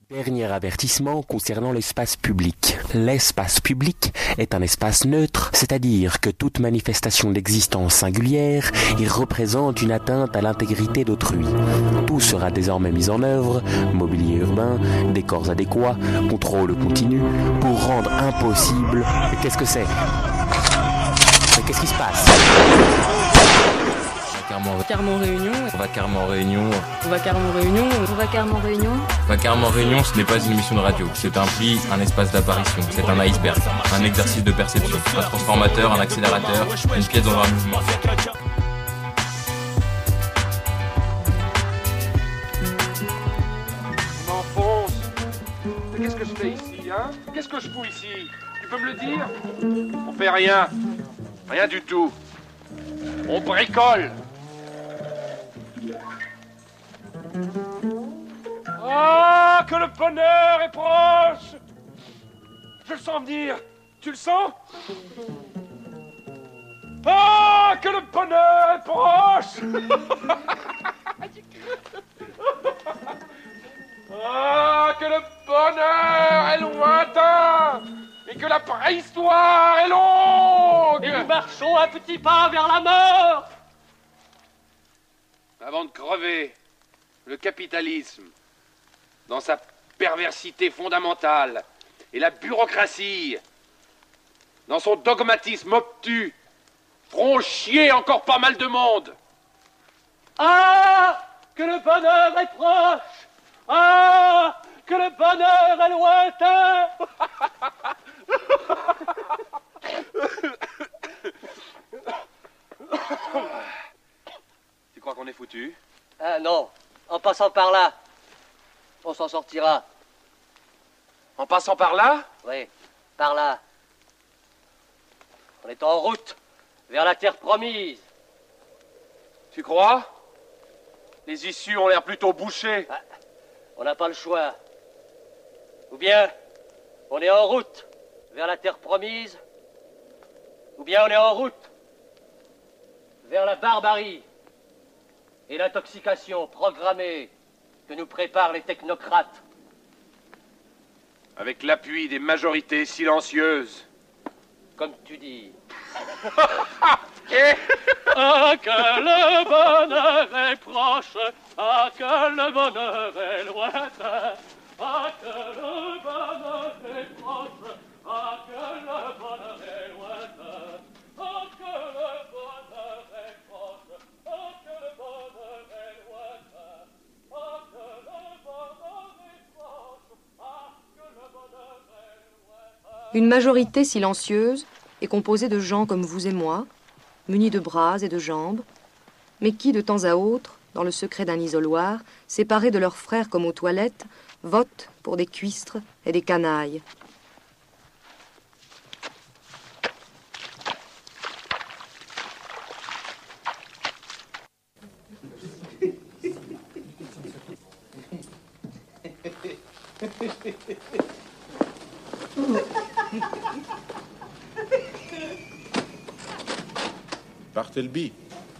Dernier avertissement concernant l'espace public. L'espace public est un espace neutre, c'est-à-dire que toute manifestation d'existence singulière y représente une atteinte à l'intégrité d'autrui. Tout sera désormais mis en œuvre, mobilier urbain, décors adéquats, contrôle continu, pour rendre impossible... Mais qu'est-ce que c'est ? Mais qu'est-ce qui se passe ? Carrément réunion. On va carrément réunion. On va carrément réunion. On va carrément réunion. On va carrément réunion, ce n'est pas une émission de radio. C'est un pli, un espace d'apparition. C'est un iceberg, un exercice de perception, un transformateur, un accélérateur, une pièce dans un mouvement. Je m'enfonce. Mais qu'est-ce que je fais ici, hein ? Qu'est-ce que je fous ici ? Tu peux me le dire ? On fait rien. Rien du tout. On bricole. Ah, que le bonheur est proche! Je le sens venir. Tu le sens? Ah, que le bonheur est proche! Ah, que le bonheur est lointain! Et que la préhistoire est longue! Et nous marchons un petit pas vers la mort! Avant de crever, le capitalisme, dans sa perversité fondamentale, et la bureaucratie, dans son dogmatisme obtus, feront chier encore pas mal de monde. Ah, que le bonheur est proche! Ah, que le bonheur est lointain! Tu crois qu'on est foutu? Ah non, en passant par là, on s'en sortira. En passant par là? Oui, par là. On est en route vers la terre promise. Tu crois? Les issues ont l'air plutôt bouchées. Ah, on n'a pas le choix. Ou bien, on est en route vers la terre promise, ou bien on est en route vers la barbarie et l'intoxication programmée que nous préparent les technocrates. Avec l'appui des majorités silencieuses. Comme tu dis. Ah, que le bonheur est proche. Ah, que le bonheur est lointain. Ah, que le bonheur est proche. Ah, que le bonheur est lointain. Ah, que le bonheur est proche. Ah, que le bonheur est lointain. Ah, que le bonheur est proche. Ah, que le bonheur est lointain. Une majorité silencieuse est composée de gens comme vous et moi, munis de bras et de jambes, mais qui, de temps à autre, dans le secret d'un isoloir, séparés de leurs frères comme aux toilettes, votent pour des cuistres et des canailles. Bartleby.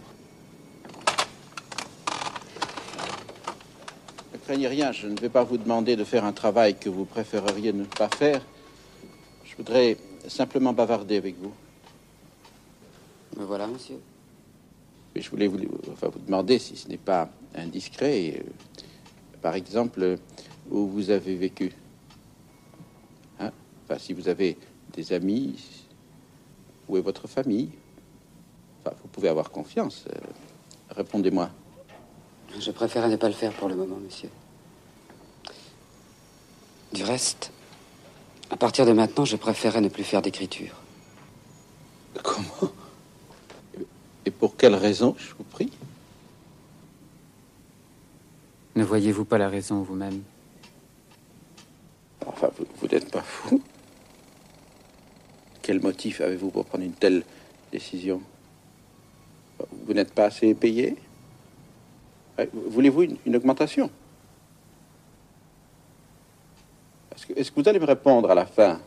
Ne craignez rien, je ne vais pas vous demander de faire un travail que vous préféreriez ne pas faire. Je voudrais simplement bavarder avec vous. Me voilà, monsieur. Et je voulais vous demander, si ce n'est pas indiscret, par exemple, où vous avez vécu. Hein? Enfin, si vous avez des amis, où est votre famille? Enfin, vous pouvez avoir confiance. Répondez-moi. Je préférais ne pas le faire pour le moment, monsieur. Du reste, à partir de maintenant, je préférais ne plus faire d'écriture. Comment? Et pour quelle raison, je vous prie? Ne voyez-vous pas la raison vous-même? Enfin, vous n'êtes pas fou. Quel motif avez-vous pour prendre une telle décision? Vous n'êtes pas assez payé? Voulez-vous une augmentation? Est-ce que vous allez me répondre à la fin?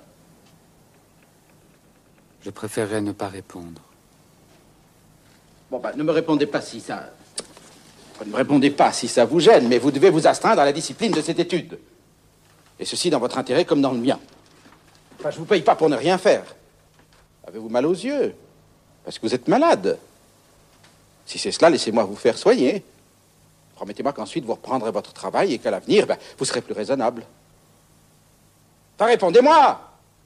Je préférerais ne pas répondre. Bon, ne me répondez pas si ça... Ne me répondez pas si ça vous gêne, mais vous devez vous astreindre à la discipline de cette étude. Et ceci dans votre intérêt comme dans le mien. Enfin, je vous paye pas pour ne rien faire. Avez-vous mal aux yeux? Parce que vous êtes malade. Si c'est cela, laissez-moi vous faire soigner. Promettez-moi qu'ensuite vous reprendrez votre travail et qu'à l'avenir, vous serez plus raisonnable. Enfin, répondez-moi!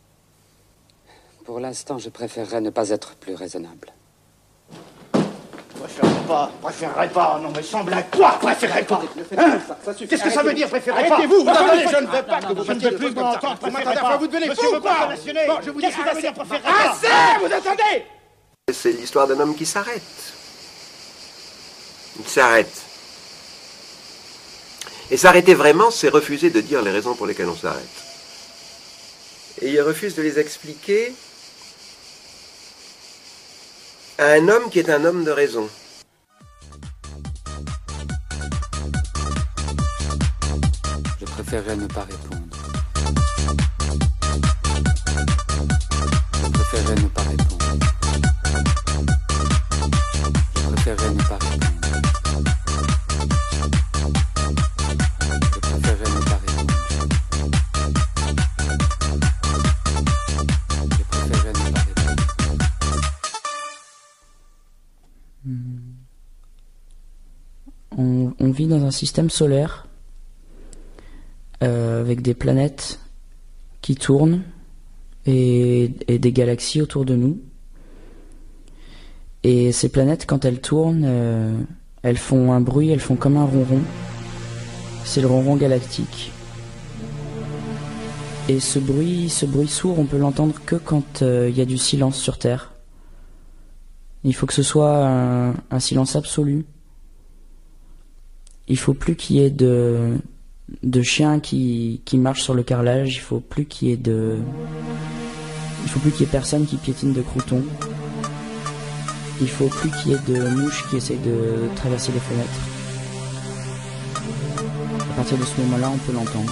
Pour l'instant, je préférerais ne pas être plus raisonnable. Préférerais pas, non mais sans blague, quoi, préférerais pas, hein? Qu'est-ce que ça veut dire, préférerais pas? Arrêtez-vous, vous attendez, je ne veux pas que vous fassiez des choses comme ça. Vous m'entendez, enfin, vous devenez fou, quoi! Bon, je vous dis que ça veut dire préférerais pas. Assez, vous attendez! C'est l'histoire d'un homme qui s'arrête. Il s'arrête. Et s'arrêter vraiment, c'est refuser de dire les raisons pour lesquelles on s'arrête. Et il refuse de les expliquer à un homme qui est un homme de raison. Je préférerais ne pas répondre. Je préférerais ne pas répondre. Je préférerais ne pas répondre. Je préférerais ne pas répondre. Je préférerais ne pas répondre. On vit dans un système solaire avec des planètes qui tournent et des galaxies autour de nous. Et ces planètes, quand elles tournent, elles font un bruit, elles font comme un ronron. C'est le ronron galactique. Et ce bruit sourd, on peut l'entendre que quand il y a du silence sur Terre. Il faut que ce soit un silence absolu. Il faut plus qu'il y ait de chiens qui marchent sur le carrelage. Il faut plus qu'il y ait personne qui piétine de croutons. Il faut plus qu'il y ait de mouches qui essayent de traverser les fenêtres. À partir de ce moment-là, on peut l'entendre.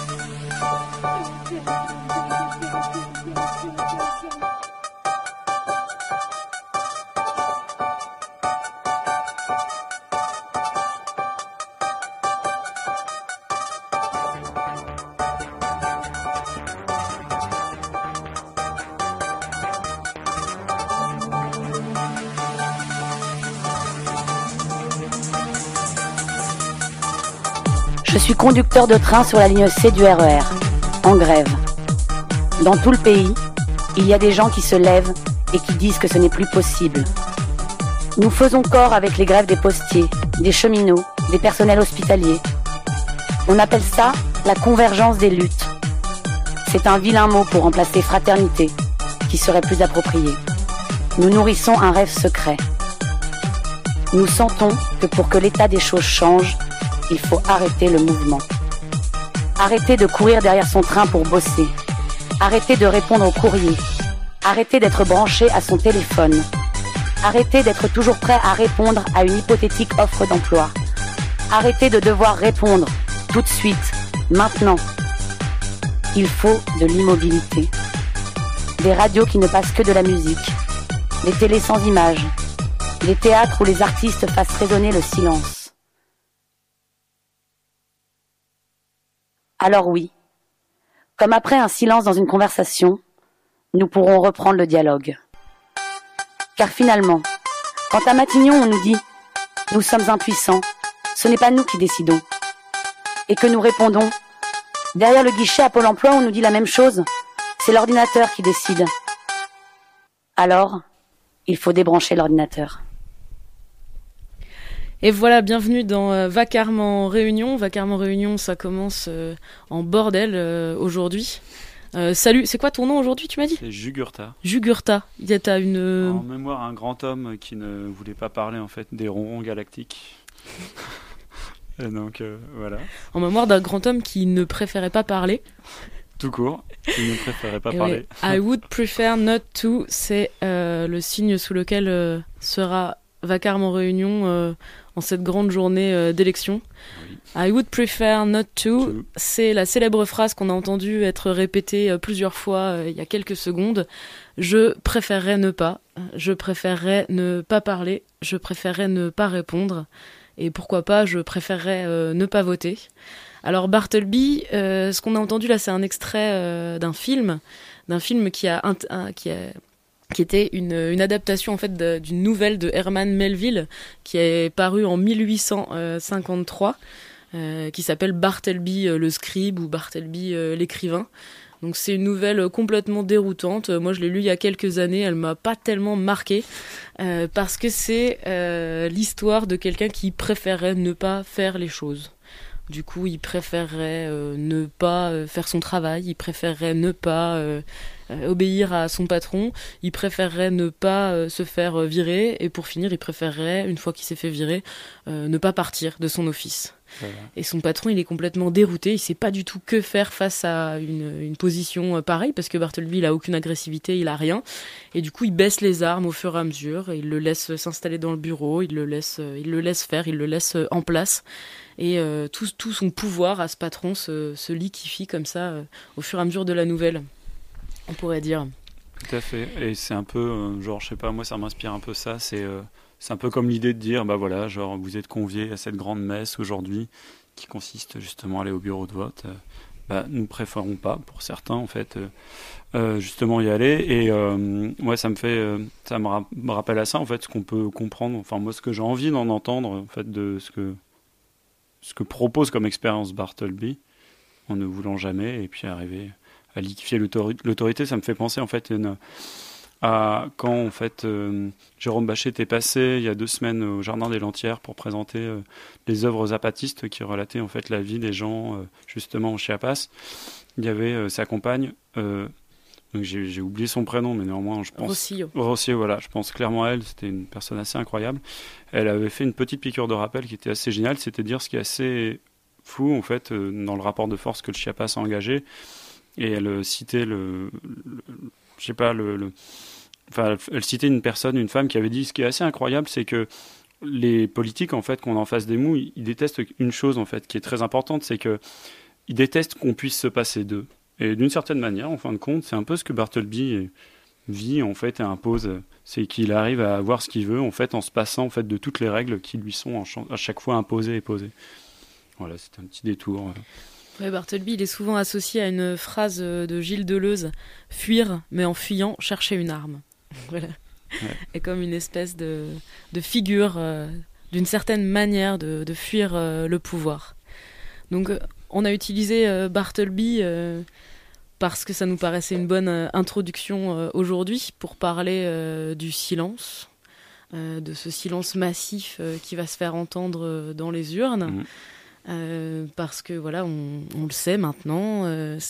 Je suis conducteur de train sur la ligne C du RER, en grève. Dans tout le pays, il y a des gens qui se lèvent et qui disent que ce n'est plus possible. Nous faisons corps avec les grèves des postiers, des cheminots, des personnels hospitaliers. On appelle ça la convergence des luttes. C'est un vilain mot pour remplacer fraternité, qui serait plus approprié. Nous nourrissons un rêve secret. Nous sentons que pour que l'état des choses change, il faut arrêter le mouvement. Arrêter de courir derrière son train pour bosser. Arrêter de répondre aux courriers. Arrêter d'être branché à son téléphone. Arrêter d'être toujours prêt à répondre à une hypothétique offre d'emploi. Arrêter de devoir répondre tout de suite, maintenant. Il faut de l'immobilité. Des radios qui ne passent que de la musique. Des télés sans images. Des théâtres où les artistes fassent résonner le silence. Alors oui, comme après un silence dans une conversation, nous pourrons reprendre le dialogue. Car finalement, quand à Matignon on nous dit « Nous sommes impuissants, ce n'est pas nous qui décidons », et que nous répondons « Derrière le guichet à Pôle emploi on nous dit la même chose, c'est l'ordinateur qui décide », alors il faut débrancher l'ordinateur. Et voilà, bienvenue dans Vacarme en Réunion. Vacarme en Réunion, ça commence en bordel aujourd'hui. Salut, c'est quoi ton nom aujourd'hui, tu m'as dit ? C'est Jugurtha. Jugurtha. T'as une... En mémoire, un grand homme qui ne voulait pas parler en fait des ronrons galactiques. Et donc voilà. En mémoire d'un grand homme qui ne préférait pas parler. Tout court, qui ne préférait pas parler. I would prefer not to, c'est le signe sous lequel sera Vacarme en Réunion en cette grande journée d'élection. Oui. I would prefer not to, c'est la célèbre phrase qu'on a entendue être répétée plusieurs fois il y a quelques secondes. Je préférerais ne pas, je préférerais ne pas parler, je préférerais ne pas répondre. et pourquoi pas, je préférerais ne pas voter. Alors Bartleby, ce qu'on a entendu là, c'est un extrait d'un film qui était une adaptation en fait d'une nouvelle de Herman Melville qui est parue en 1853, qui s'appelle Bartleby le scribe ou Bartleby l'écrivain. Donc c'est une nouvelle complètement déroutante. Moi je l'ai lue il y a quelques années, elle m'a pas tellement marquée parce que c'est l'histoire de quelqu'un qui préférait ne pas faire les choses. Du coup, il préférerait ne pas faire son travail, il préférerait ne pas obéir à son patron, il préférerait ne pas se faire virer, et pour finir, il préférerait, une fois qu'il s'est fait virer, ne pas partir de son office. Voilà. Et son patron, il est complètement dérouté, il sait pas du tout que faire face à une position pareille, parce que Bartleby, il a aucune agressivité, il a rien, et du coup, il baisse les armes au fur et à mesure, et il le laisse s'installer dans le bureau, il le laisse faire, il le laisse en place. Et tout son pouvoir à ce patron se liquéfie comme ça au fur et à mesure de la nouvelle, on pourrait dire. Tout à fait, et c'est un peu, genre, je sais pas, moi ça m'inspire un peu ça, c'est un peu comme l'idée de dire, bah voilà, genre, vous êtes conviés à cette grande messe aujourd'hui, qui consiste justement à aller au bureau de vote. Bah, nous préférons pas, pour certains, en fait, justement y aller, et ouais, ça me rappelle à ça, en fait, ce qu'on peut comprendre, enfin, moi, ce que j'ai envie d'en entendre, en fait, de ce que propose comme expérience Bartleby, en ne voulant jamais, et puis arriver à liquéfier l'autorité. Ça me fait penser en fait à quand en fait Jérôme Bachet était passé il y a 2 semaines au Jardin des Lantières pour présenter les œuvres zapatistes qui relataient en fait la vie des gens justement au Chiapas. Il y avait sa compagne, donc j'ai oublié son prénom, mais néanmoins je pense Rossio, voilà, je pense clairement à elle. C'était une personne assez incroyable. Elle avait fait une petite piqûre de rappel qui était assez géniale, c'était de dire ce qui est assez fou en fait dans le rapport de force que le Chiapas a engagé. Et elle citait elle citait une personne, une femme qui avait dit ce qui est assez incroyable, c'est que les politiques en fait qu'on a en face des mous, ils détestent une chose en fait qui est très importante, c'est que ils détestent qu'on puisse se passer d'eux. Et d'une certaine manière, en fin de compte, c'est un peu ce que Bartleby vit en fait et impose, c'est qu'il arrive à avoir ce qu'il veut en fait en se passant en fait de toutes les règles qui lui sont à chaque fois imposées et posées. Voilà, c'était un petit détour. Ouais, Bartleby, il est souvent associé à une phrase de Gilles Deleuze, « Fuir, mais en fuyant, chercher une arme ». Voilà. Ouais. Et comme une espèce de figure, d'une certaine manière de fuir le pouvoir. Donc, on a utilisé Bartleby parce que ça nous paraissait une bonne introduction aujourd'hui pour parler du silence, de ce silence massif qui va se faire entendre dans les urnes. Mmh. Parce que voilà, on le sait maintenant,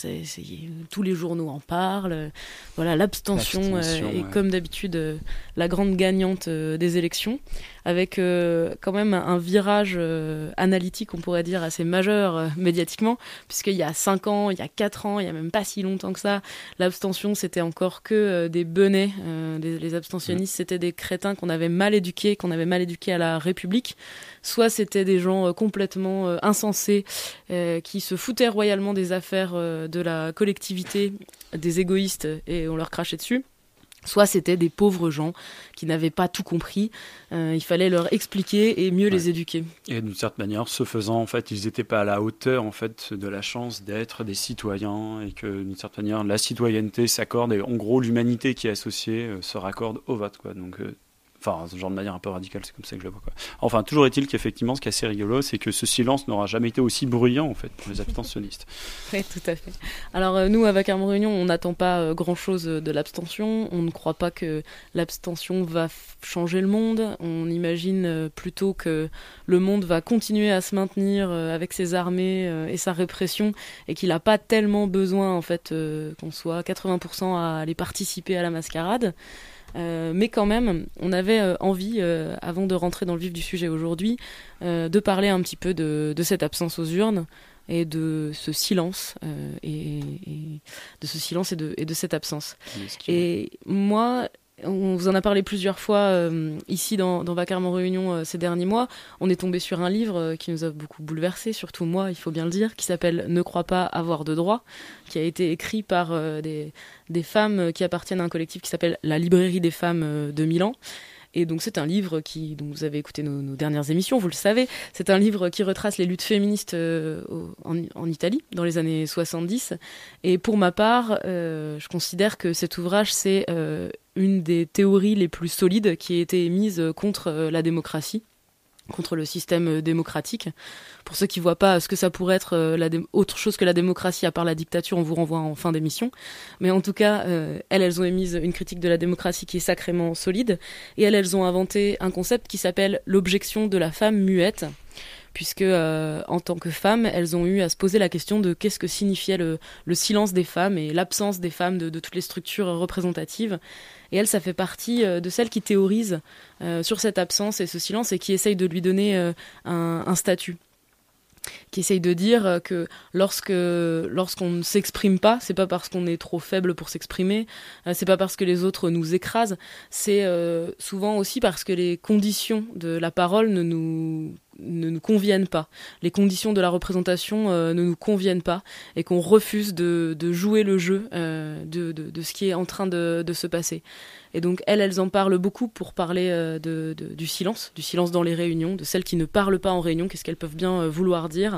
tous les journaux en parlent. Voilà, l'abstention est comme d'habitude la grande gagnante des élections, avec quand même un virage analytique, on pourrait dire, assez majeur médiatiquement, puisqu'il y a 5 ans, il y a 4 ans, il y a même pas si longtemps que ça, l'abstention c'était encore que des benets. Les abstentionnistes c'était des crétins qu'on avait mal éduqués à la République. Soit c'était des gens complètement insensés qui se foutaient royalement des affaires de la collectivité, des égoïstes, et on leur crachait dessus. Soit c'était des pauvres gens qui n'avaient pas tout compris. Il fallait leur expliquer et mieux les éduquer. Et d'une certaine manière, ce faisant, en fait, ils n'étaient pas à la hauteur en fait, de la chance d'être des citoyens, et que d'une certaine manière, la citoyenneté s'accorde, et en gros, l'humanité qui est associée se raccorde au vote, quoi. Donc, enfin, ce genre de manière un peu radicale, c'est comme ça que je le vois, quoi. Enfin, toujours est-il qu'effectivement, ce qui est assez rigolo, c'est que ce silence n'aura jamais été aussi bruyant, en fait, pour les abstentionnistes. Oui, tout à fait. Alors, nous, à Vacarme Réunion, on n'attend pas grand-chose de l'abstention. On ne croit pas que l'abstention va changer le monde. On imagine plutôt que le monde va continuer à se maintenir avec ses armées et sa répression, et qu'il n'a pas tellement besoin, en fait, qu'on soit 80% à aller participer à la mascarade. Mais quand même, on avait envie, avant de rentrer dans le vif du sujet aujourd'hui, de parler un petit peu de cette absence aux urnes et de ce silence, et de cette absence. Et moi, on vous en a parlé plusieurs fois ici dans Vacarme en Réunion ces derniers mois. On est tombé sur un livre qui nous a beaucoup bouleversés, surtout moi, il faut bien le dire, qui s'appelle « Ne crois pas avoir de droit », qui a été écrit par des femmes qui appartiennent à un collectif qui s'appelle la Librairie des femmes de Milan. Et donc c'est un livre dont vous avez écouté nos dernières émissions, vous le savez. C'est un livre qui retrace les luttes féministes en Italie dans les années 70. Et pour ma part, je considère que cet ouvrage, c'est une des théories les plus solides qui a été émise contre la démocratie, contre le système démocratique. Pour ceux qui ne voient pas ce que ça pourrait être autre chose que la démocratie à part la dictature, on vous renvoie en fin d'émission. Mais en tout cas, elles ont émis une critique de la démocratie qui est sacrément solide. Et elles ont inventé un concept qui s'appelle l'objection de la femme muette. Puisque en tant que femmes, elles ont eu à se poser la question de qu'est-ce que signifiait le silence des femmes et l'absence des femmes de toutes les structures représentatives. Et elle, ça fait partie de celles qui théorisent sur cette absence et ce silence et qui essayent de lui donner un statut. Qui essaye de dire que lorsqu'on ne s'exprime pas, c'est pas parce qu'on est trop faible pour s'exprimer, c'est pas parce que les autres nous écrasent, c'est souvent aussi parce que les conditions de la parole ne nous conviennent pas. Les conditions de la représentation ne nous conviennent pas et qu'on refuse de jouer le jeu de ce qui est en train de se passer. Et donc elles en parlent beaucoup pour parler du silence dans les réunions, de celles qui ne parlent pas en réunion, qu'est-ce qu'elles peuvent bien vouloir dire.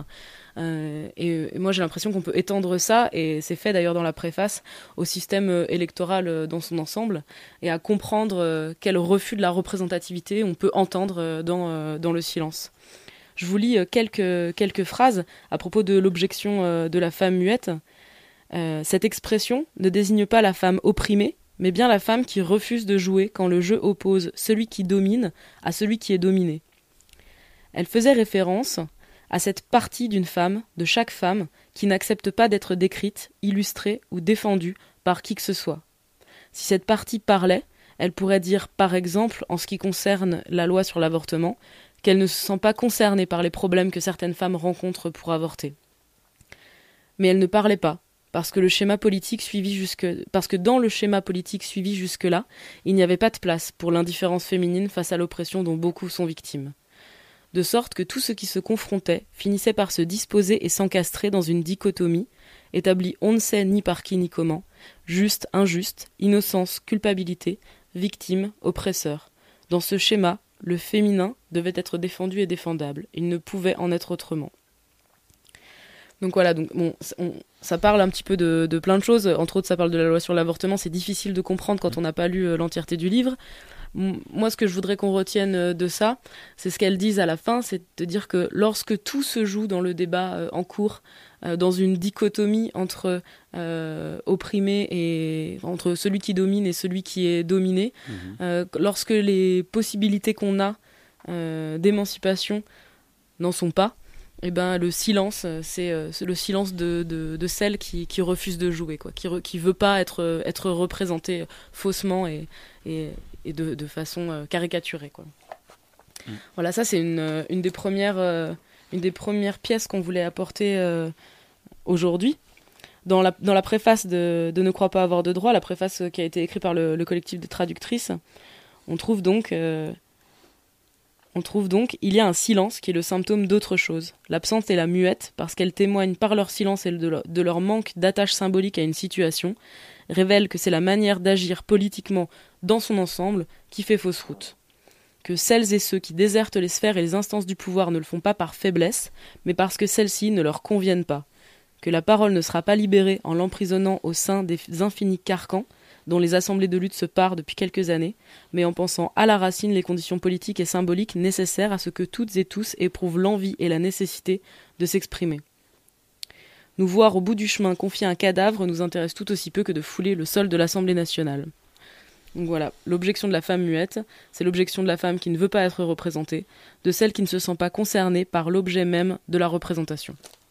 Et moi j'ai l'impression qu'on peut étendre ça, et c'est fait d'ailleurs dans la préface, au système électoral dans son ensemble, et à comprendre quel refus de la représentativité on peut entendre dans le silence. Je vous lis quelques phrases à propos de l'objection de la femme muette. Cette expression ne désigne pas la femme opprimée, mais bien la femme qui refuse de jouer quand le jeu oppose celui qui domine à celui qui est dominé. Elle faisait référence à cette partie d'une femme, de chaque femme, qui n'accepte pas d'être décrite, illustrée ou défendue par qui que ce soit. Si cette partie parlait, elle pourrait dire, par exemple, en ce qui concerne la loi sur l'avortement, qu'elle ne se sent pas concernée par les problèmes que certaines femmes rencontrent pour avorter. Mais elle ne parlait pas, parce que dans le schéma politique suivi jusque-là, il n'y avait pas de place pour l'indifférence féminine face à l'oppression dont beaucoup sont victimes. De sorte que tout ce qui se confrontait finissait par se disposer et s'encastrer dans une dichotomie, établie on ne sait ni par qui ni comment, juste, injuste, innocence, culpabilité, victime, oppresseur. Dans ce schéma, le féminin devait être défendu et défendable. Il ne pouvait en être autrement. Donc voilà, ça parle un petit peu de plein de choses. Entre autres, ça parle de la loi sur l'avortement. C'est difficile de comprendre quand on n'a pas lu l'entièreté du livre. Moi, ce que je voudrais qu'on retienne de ça, c'est ce qu'elles disent à la fin, c'est de dire que lorsque tout se joue dans le débat en cours, dans une dichotomie entre opprimé et entre celui qui domine et celui qui est dominé, lorsque les possibilités qu'on a d'émancipation n'en sont pas, eh ben, le silence, c'est le silence de celle qui refuse de jouer, quoi, qui veut pas être représentée faussement et de façon caricaturée, quoi. Voilà, ça c'est une des premières pièces qu'on voulait apporter aujourd'hui. Dans la préface de Ne crois pas avoir de droit, la préface qui a été écrite par le collectif des traductrices, on trouve donc il y a un silence qui est le symptôme d'autre chose. L'absence est la muette parce qu'elle témoigne par leur silence et de leur manque d'attache symbolique à une situation, révèle que c'est la manière d'agir politiquement dans son ensemble qui fait fausse route. Que celles et ceux qui désertent les sphères et les instances du pouvoir ne le font pas par faiblesse, mais parce que celles-ci ne leur conviennent pas. Que la parole ne sera pas libérée en l'emprisonnant au sein des infinis carcans dont les assemblées de lutte se parent depuis quelques années, mais en pensant à la racine les conditions politiques et symboliques nécessaires à ce que toutes et tous éprouvent l'envie et la nécessité de s'exprimer. Nous voir au bout du chemin confier un cadavre nous intéresse tout aussi peu que de fouler le sol de l'Assemblée nationale. Donc voilà, l'objection de la femme muette, c'est l'objection de la femme qui ne veut pas être représentée, de celle qui ne se sent pas concernée par l'objet même de la représentation.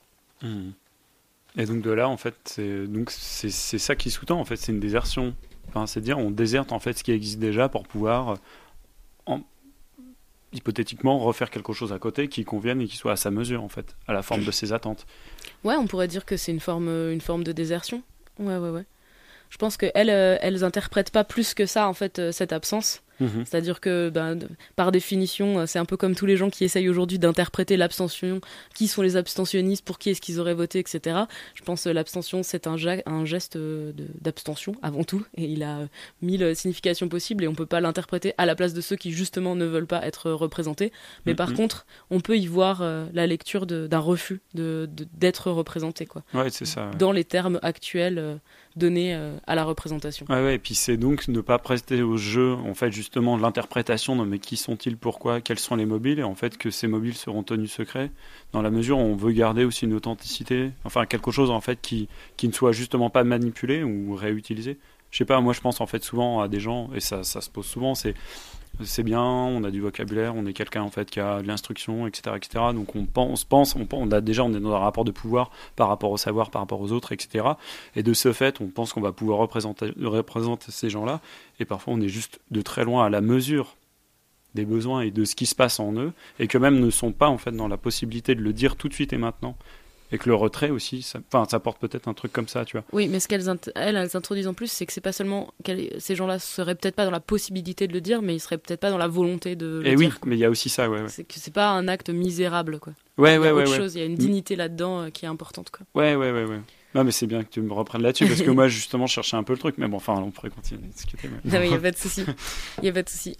Et donc de là, en fait, c'est ça qui sous-tend, en fait, c'est une désertion. Enfin, c'est dire, on déserte en fait ce qui existe déjà pour pouvoir, hypothétiquement, refaire quelque chose à côté qui convienne et qui soit à sa mesure, en fait, à la forme de ses attentes. Ouais, on pourrait dire que c'est une forme de désertion. Ouais. Je pense qu'elles interprètent pas plus que ça, en fait, cette absence. C'est-à-dire que, par définition, c'est un peu comme tous les gens qui essayent aujourd'hui d'interpréter l'abstention, qui sont les abstentionnistes, pour qui est-ce qu'ils auraient voté, etc. Je pense que l'abstention, c'est un geste d'abstention, avant tout, et il a 1000 significations possibles, et on peut pas l'interpréter à la place de ceux qui, justement, ne veulent pas être représentés. Mais par contre, on peut y voir la lecture d'un refus d'être représenté, quoi. Ouais, c'est ça. Ouais. Dans les termes actuels donnés à la représentation. Ouais, et puis c'est donc ne pas prester au jeu, en fait, justement, de l'interprétation, mais qui sont-ils, pourquoi, quels sont les mobiles, et en fait que ces mobiles seront tenus secrets, dans la mesure où on veut garder aussi une authenticité, enfin quelque chose en fait qui ne soit justement pas manipulé ou réutilisé. Je sais pas, moi je pense en fait souvent à des gens, et ça se pose souvent, c'est bien, on a du vocabulaire, on est quelqu'un en fait qui a de l'instruction, etc., etc. Donc on est dans un rapport de pouvoir par rapport au savoir, par rapport aux autres, etc. Et de ce fait, on pense qu'on va pouvoir représenter ces gens-là, et parfois on est juste de très loin à la mesure des besoins et de ce qui se passe en eux, et que même ne sont pas en fait dans la possibilité de le dire tout de suite et maintenant. Et que le retrait aussi, ça porte peut-être un truc comme ça, tu vois. Oui, mais ce qu'elles introduisent en plus, c'est que c'est pas seulement ces gens-là seraient peut-être pas dans la possibilité de le dire, mais ils seraient peut-être pas dans la volonté de le dire. Et oui, mais il y a aussi ça, ouais. C'est que c'est pas un acte misérable, quoi. Ouais. Il y a autre chose, il y a une dignité là-dedans qui est importante, quoi. Ouais. Non, mais c'est bien que tu me reprennes là-dessus, parce que moi, justement, je cherchais un peu le truc. Mais bon, enfin, on pourrait continuer à discuter. Mais... Non, mais il n'y a pas de souci.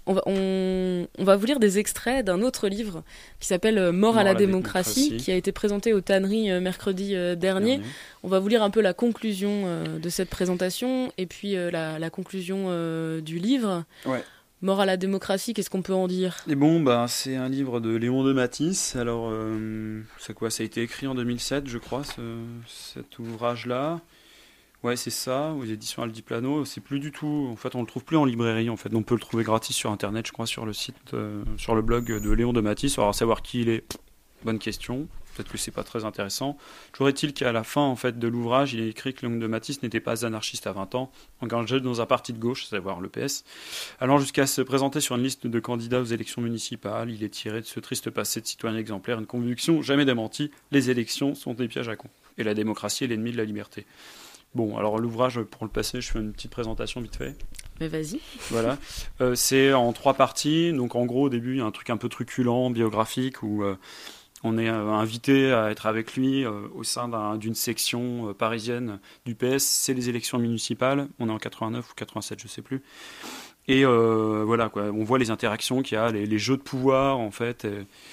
On va vous lire des extraits d'un autre livre qui s'appelle Mort à la démocratie, qui a été présenté aux tanneries mercredi dernier. On va vous lire un peu la conclusion de cette présentation, et puis la conclusion du livre. Ouais. Mort à la démocratie, qu'est-ce qu'on peut en dire ? Et bon, c'est un livre de Léon de Matisse. Alors, c'est quoi ? Ça a été écrit en 2007, je crois, cet ouvrage-là. Ouais, c'est ça, aux éditions Altiplano. C'est plus du tout... En fait, on le trouve plus en librairie, en fait. On peut le trouver gratis sur Internet, je crois, sur le site, sur le blog de Léon de Matisse. Alors, savoir qui il est, bonne question. Peut-être que c'est pas très intéressant. Toujours est-il qu'à la fin en fait de l'ouvrage, il est écrit que Léon de Matisse n'était pas anarchiste à 20 ans, engagé dans un parti de gauche, à savoir le PS, allant jusqu'à se présenter sur une liste de candidats aux élections municipales. Il est tiré de ce triste passé de citoyen exemplaire une conviction jamais démentie: les élections sont des pièges à cons, et la démocratie est l'ennemi de la liberté. Bon, alors l'ouvrage, pour le passer, je fais une petite présentation vite fait. Mais vas-y. Voilà. C'est en 3 parties. Donc en gros, au début, il y a un truc un peu truculent, biographique, où on est invité à être avec lui au sein d'une section parisienne du PS. C'est les élections municipales. On est en 89 ou 87, je sais plus. Et voilà, quoi. On voit les interactions qu'il y a, les jeux de pouvoir, en fait.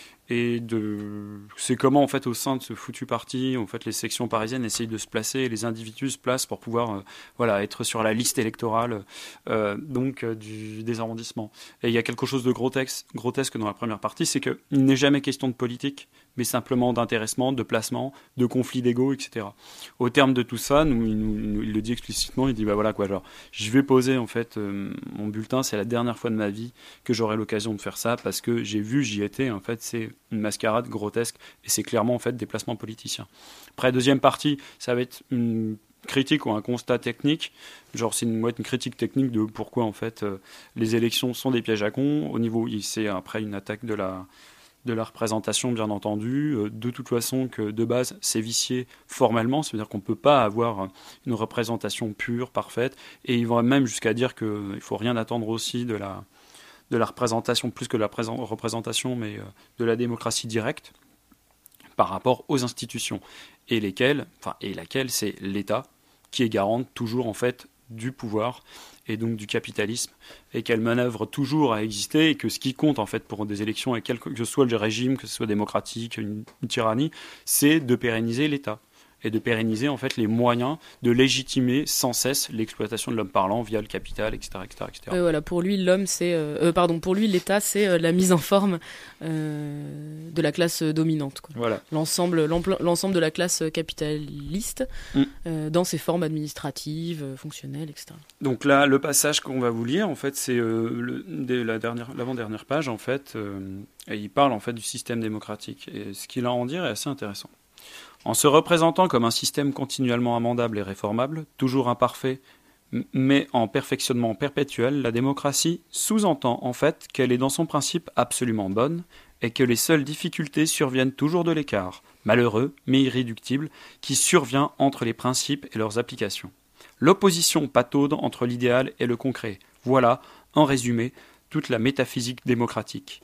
C'est comment, en fait, au sein de ce foutu parti, en fait, les sections parisiennes essayent de se placer, les individus se placent pour pouvoir être sur la liste électorale des arrondissements. Et il y a quelque chose de grotesque dans la première partie, c'est qu'il n'est jamais question de politique, mais simplement d'intéressement, de placement, de conflit d'ego, etc. Au terme de tout ça, il le dit explicitement, il dit je vais poser en fait mon bulletin, c'est la dernière fois de ma vie que j'aurai l'occasion de faire ça, parce que j'y étais, en fait, c'est une mascarade grotesque, et c'est clairement en fait des placements politiciens. Après, deuxième partie, ça va être une critique ou un constat technique, c'est une critique technique de pourquoi en fait les élections sont des pièges à cons. Au niveau, c'est après une attaque de la représentation, bien entendu, de toute façon que de base c'est vicié formellement, c'est-à-dire qu'on ne peut pas avoir une représentation pure, parfaite, et ils vont même jusqu'à dire qu'il ne faut rien attendre aussi de la représentation, plus que de la représentation, mais de la démocratie directe par rapport aux institutions, et laquelle c'est l'État qui est garante toujours en fait du pouvoir et donc du capitalisme, et qu'elle manœuvre toujours à exister, et que ce qui compte en fait pour des élections, et quel que soit le régime, que ce soit démocratique, une tyrannie, c'est de pérenniser l'État et de pérenniser en fait les moyens de légitimer sans cesse l'exploitation de l'homme parlant via le capital, etc., etc., etc. Voilà, pour lui pour lui l'État c'est la mise en forme de la classe dominante, quoi. Voilà. L'ensemble de la classe capitaliste dans ses formes administratives, fonctionnelles, etc. Donc là, le passage qu'on va vous lire, en fait, c'est l'avant-dernière page, en fait, et il parle en fait du système démocratique, et ce qu'il a à en dire est assez intéressant. En se représentant comme un système continuellement amendable et réformable, toujours imparfait, mais en perfectionnement perpétuel, la démocratie sous-entend en fait qu'elle est dans son principe absolument bonne, et que les seules difficultés surviennent toujours de l'écart, malheureux mais irréductible, qui survient entre les principes et leurs applications. L'opposition pataude entre l'idéal et le concret. Voilà, en résumé, toute la métaphysique démocratique.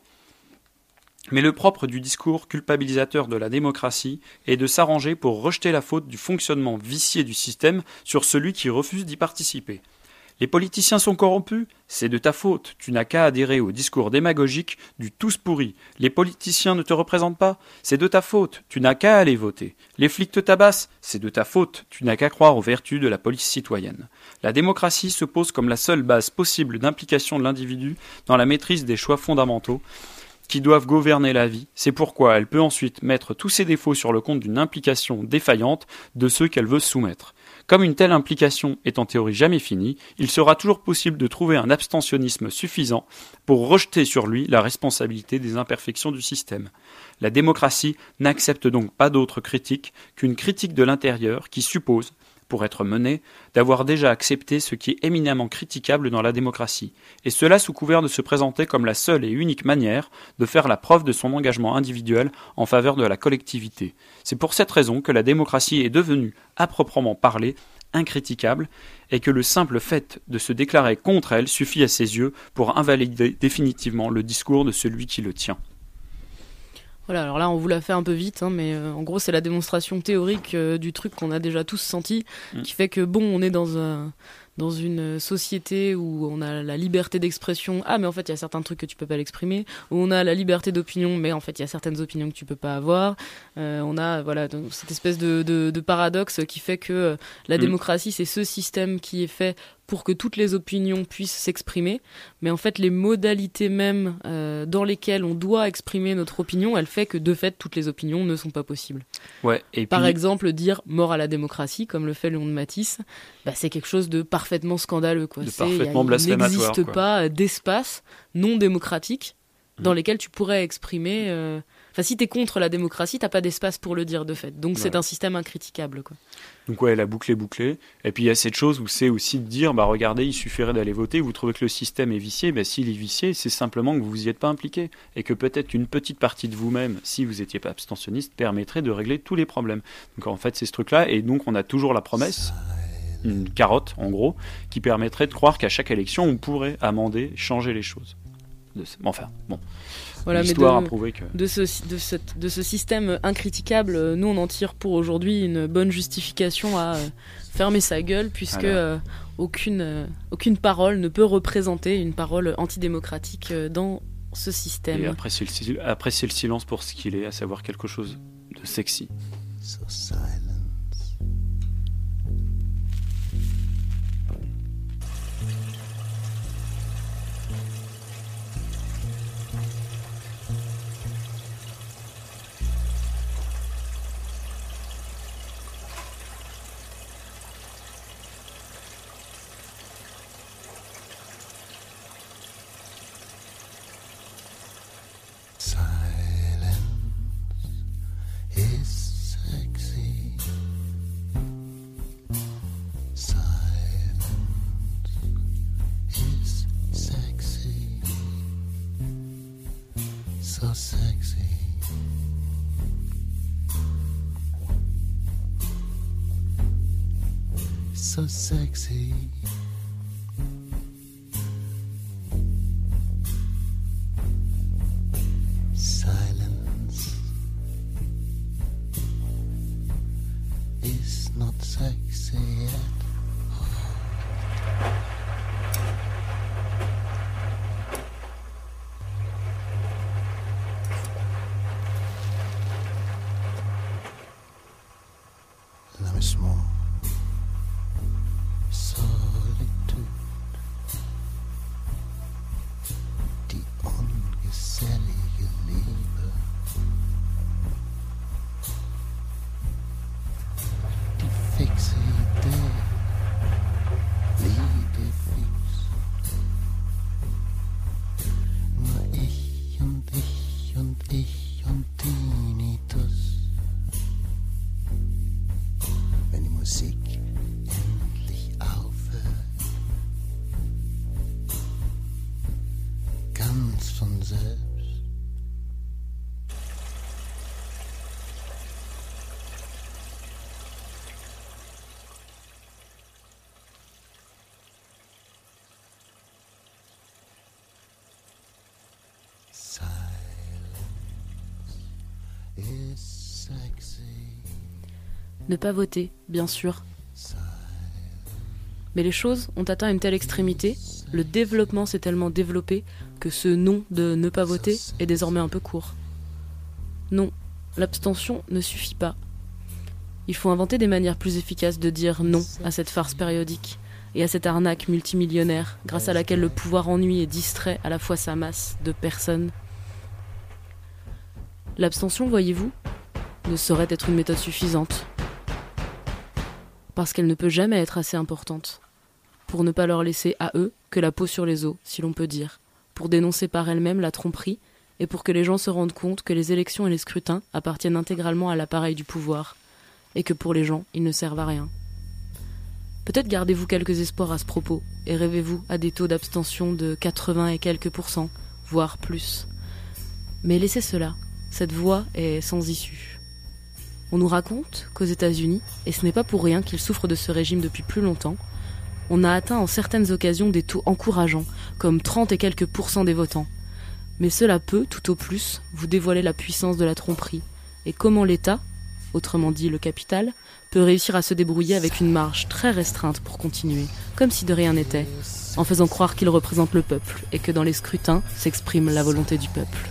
Mais le propre du discours culpabilisateur de la démocratie est de s'arranger pour rejeter la faute du fonctionnement vicié du système sur celui qui refuse d'y participer. Les politiciens sont corrompus, c'est de ta faute, tu n'as qu'à adhérer au discours démagogique du tous pourri. Les politiciens ne te représentent pas, c'est de ta faute, tu n'as qu'à aller voter. Les flics te tabassent, c'est de ta faute, tu n'as qu'à croire aux vertus de la police citoyenne. La démocratie se pose comme la seule base possible d'implication de l'individu dans la maîtrise des choix fondamentaux qui doivent gouverner la vie. C'est pourquoi elle peut ensuite mettre tous ses défauts sur le compte d'une implication défaillante de ceux qu'elle veut soumettre. Comme une telle implication est en théorie jamais finie, il sera toujours possible de trouver un abstentionnisme suffisant pour rejeter sur lui la responsabilité des imperfections du système. La démocratie n'accepte donc pas d'autre critique qu'une critique de l'intérieur qui suppose, pour être menée, d'avoir déjà accepté ce qui est éminemment critiquable dans la démocratie, et cela sous couvert de se présenter comme la seule et unique manière de faire la preuve de son engagement individuel en faveur de la collectivité. C'est pour cette raison que la démocratie est devenue, à proprement parler, incritiquable, et que le simple fait de se déclarer contre elle suffit à ses yeux pour invalider définitivement le discours de celui qui le tient. Voilà, alors là on vous l'a fait un peu vite, mais en gros c'est la démonstration théorique du truc qu'on a déjà tous senti, qui fait que bon, on est dans une société où on a la liberté d'expression, mais en fait il y a certains trucs que tu peux pas l'exprimer, où on a la liberté d'opinion, mais en fait il y a certaines opinions que tu peux pas avoir, on a cette espèce de paradoxe qui fait que la démocratie c'est ce système qui est fait pour que toutes les opinions puissent s'exprimer, mais en fait les modalités même dans lesquelles on doit exprimer notre opinion, elle fait que de fait toutes les opinions ne sont pas possibles. Ouais, et par exemple, dire mort à la démocratie, comme le fait Léon de Matisse, c'est quelque chose de parfaitement scandaleux, quoi. Parfaitement blasphématoire. Il n'existe pas d'espace non démocratique dans lesquels tu pourrais exprimer. Enfin, si t'es contre la démocratie, t'as pas d'espace pour le dire de fait. Donc c'est un système incritiquable, quoi. Donc ouais, la boucle est bouclée. Et puis il y a cette chose où c'est aussi de dire, regardez, il suffirait d'aller voter, vous trouvez que le système est vicié, s'il est vicié, c'est simplement que vous vous y êtes pas impliqué. Et que peut-être une petite partie de vous-même, si vous étiez pas abstentionniste, permettrait de régler tous les problèmes. Donc en fait, c'est ce truc-là, et donc on a toujours la promesse, une carotte en gros, qui permettrait de croire qu'à chaque élection, on pourrait amender, changer les choses. Enfin, bon. Voilà, l'histoire a prouvé que... de ce système incritiquable, nous on en tire pour aujourd'hui une bonne justification à fermer sa gueule, puisque aucune parole ne peut représenter une parole antidémocratique dans ce système. Et apprécier le silence pour ce qu'il est, à savoir quelque chose de sexy. So sexy. Silence is not sexy yet. L'amusement. Solitude, die ungesellige Liebe, die fixe Idee, Liebe fix. Nur ich und ich und ich und Tinnitus. Wenn die Musik ganz von selbst. Ne pas voter, bien sûr. Mais les choses ont atteint une telle extrémité, le développement s'est tellement développé que ce non de ne pas voter est désormais un peu court. Non, l'abstention ne suffit pas. Il faut inventer des manières plus efficaces de dire non à cette farce périodique et à cette arnaque multimillionnaire grâce à laquelle le pouvoir ennuie et distrait à la fois sa masse de personnes. L'abstention, voyez-vous, ne saurait être une méthode suffisante. Parce qu'elle ne peut jamais être assez importante. Pour ne pas leur laisser à eux que la peau sur les os, si l'on peut dire. Pour dénoncer par elle-même la tromperie et pour que les gens se rendent compte que les élections et les scrutins appartiennent intégralement à l'appareil du pouvoir et que pour les gens, ils ne servent à rien. Peut-être gardez-vous quelques espoirs à ce propos et rêvez-vous à des taux d'abstention de 80 et quelques %, voire plus. Mais laissez cela, cette voie est sans issue. On nous raconte qu'aux États-Unis, et ce n'est pas pour rien qu'ils souffrent de ce régime depuis plus longtemps, on a atteint en certaines occasions des taux encourageants, comme 30 et quelques % des votants. Mais cela peut, tout au plus, vous dévoiler la puissance de la tromperie, et comment l'État, autrement dit le capital, peut réussir à se débrouiller avec une marge très restreinte pour continuer, comme si de rien n'était, en faisant croire qu'il représente le peuple, et que dans les scrutins s'exprime la volonté du peuple.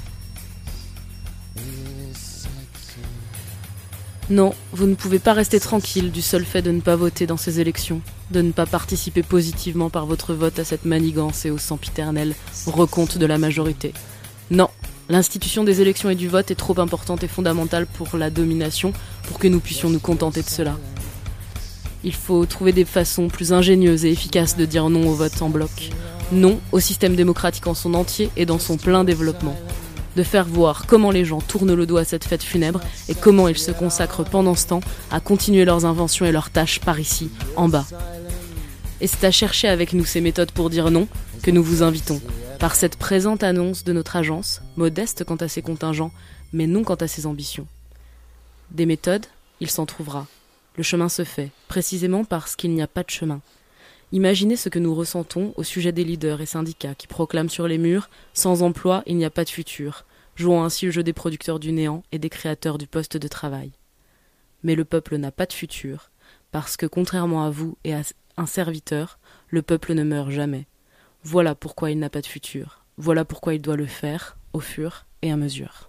Non, vous ne pouvez pas rester tranquille du seul fait de ne pas voter dans ces élections, de ne pas participer positivement par votre vote à cette manigance et au sempiternel recompte de la majorité. Non, l'institution des élections et du vote est trop importante et fondamentale pour la domination pour que nous puissions nous contenter de cela. Il faut trouver des façons plus ingénieuses et efficaces de dire non au vote en bloc. Non au système démocratique en son entier et dans son plein développement. De faire voir comment les gens tournent le dos à cette fête funèbre et comment ils se consacrent pendant ce temps à continuer leurs inventions et leurs tâches par ici, en bas. Et c'est à chercher avec nous ces méthodes pour dire non que nous vous invitons, par cette présente annonce de notre agence, modeste quant à ses contingents, mais non quant à ses ambitions. Des méthodes, il s'en trouvera. Le chemin se fait, précisément parce qu'il n'y a pas de chemin. Imaginez ce que nous ressentons au sujet des leaders et syndicats qui proclament sur les murs « Sans emploi, il n'y a pas de futur », jouant ainsi le jeu des producteurs du néant et des créateurs du poste de travail. Mais le peuple n'a pas de futur, parce que contrairement à vous et à un serviteur, le peuple ne meurt jamais. Voilà pourquoi il n'a pas de futur. Voilà pourquoi il doit le faire, au fur et à mesure.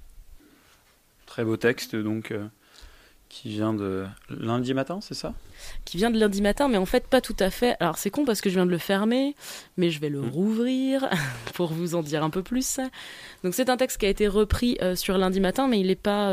Très beau texte, donc... qui vient de lundi matin, c'est ça ? Qui vient de lundi matin, mais en fait pas tout à fait. Alors c'est con parce que je viens de le fermer, mais je vais le rouvrir pour vous en dire un peu plus. Donc c'est un texte qui a été repris sur lundi matin, mais il est pas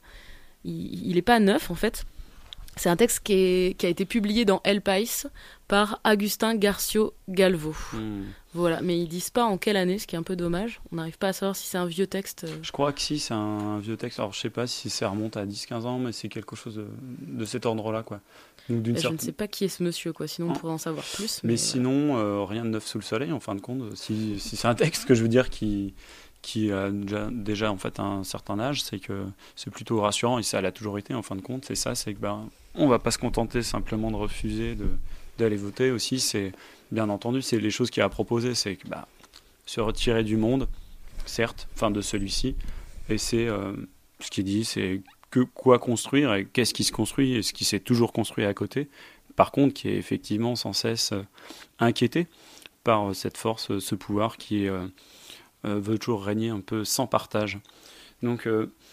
neuf en fait. C'est un texte qui a été publié dans El País par Agustin Garcio Galvo. Voilà, mais ils disent pas en quelle année, ce qui est un peu dommage. On n'arrive pas à savoir si c'est un vieux texte. Je crois que si, c'est un vieux texte. Alors je sais pas si ça remonte à 10-15 ans, mais c'est quelque chose de cet ordre-là, quoi. Donc, je ne sais pas qui est ce monsieur, quoi. Sinon on pourrait en savoir plus. Mais sinon, rien de neuf sous le soleil, en fin de compte. Si c'est un texte que je veux dire qui a déjà en fait un certain âge, c'est que c'est plutôt rassurant, et ça l'a toujours été en fin de compte. C'est ça, c'est que on va pas se contenter simplement de refuser d'aller voter aussi. C'est bien entendu, c'est les choses qu'il a proposées, c'est que se retirer du monde, certes, enfin de celui-ci, et c'est ce qu'il dit, c'est que quoi construire et qu'est-ce qui se construit et ce qui s'est toujours construit à côté. Par contre, qui est effectivement sans cesse inquiété par cette force, ce pouvoir qui veut toujours régner un peu sans partage. Donc,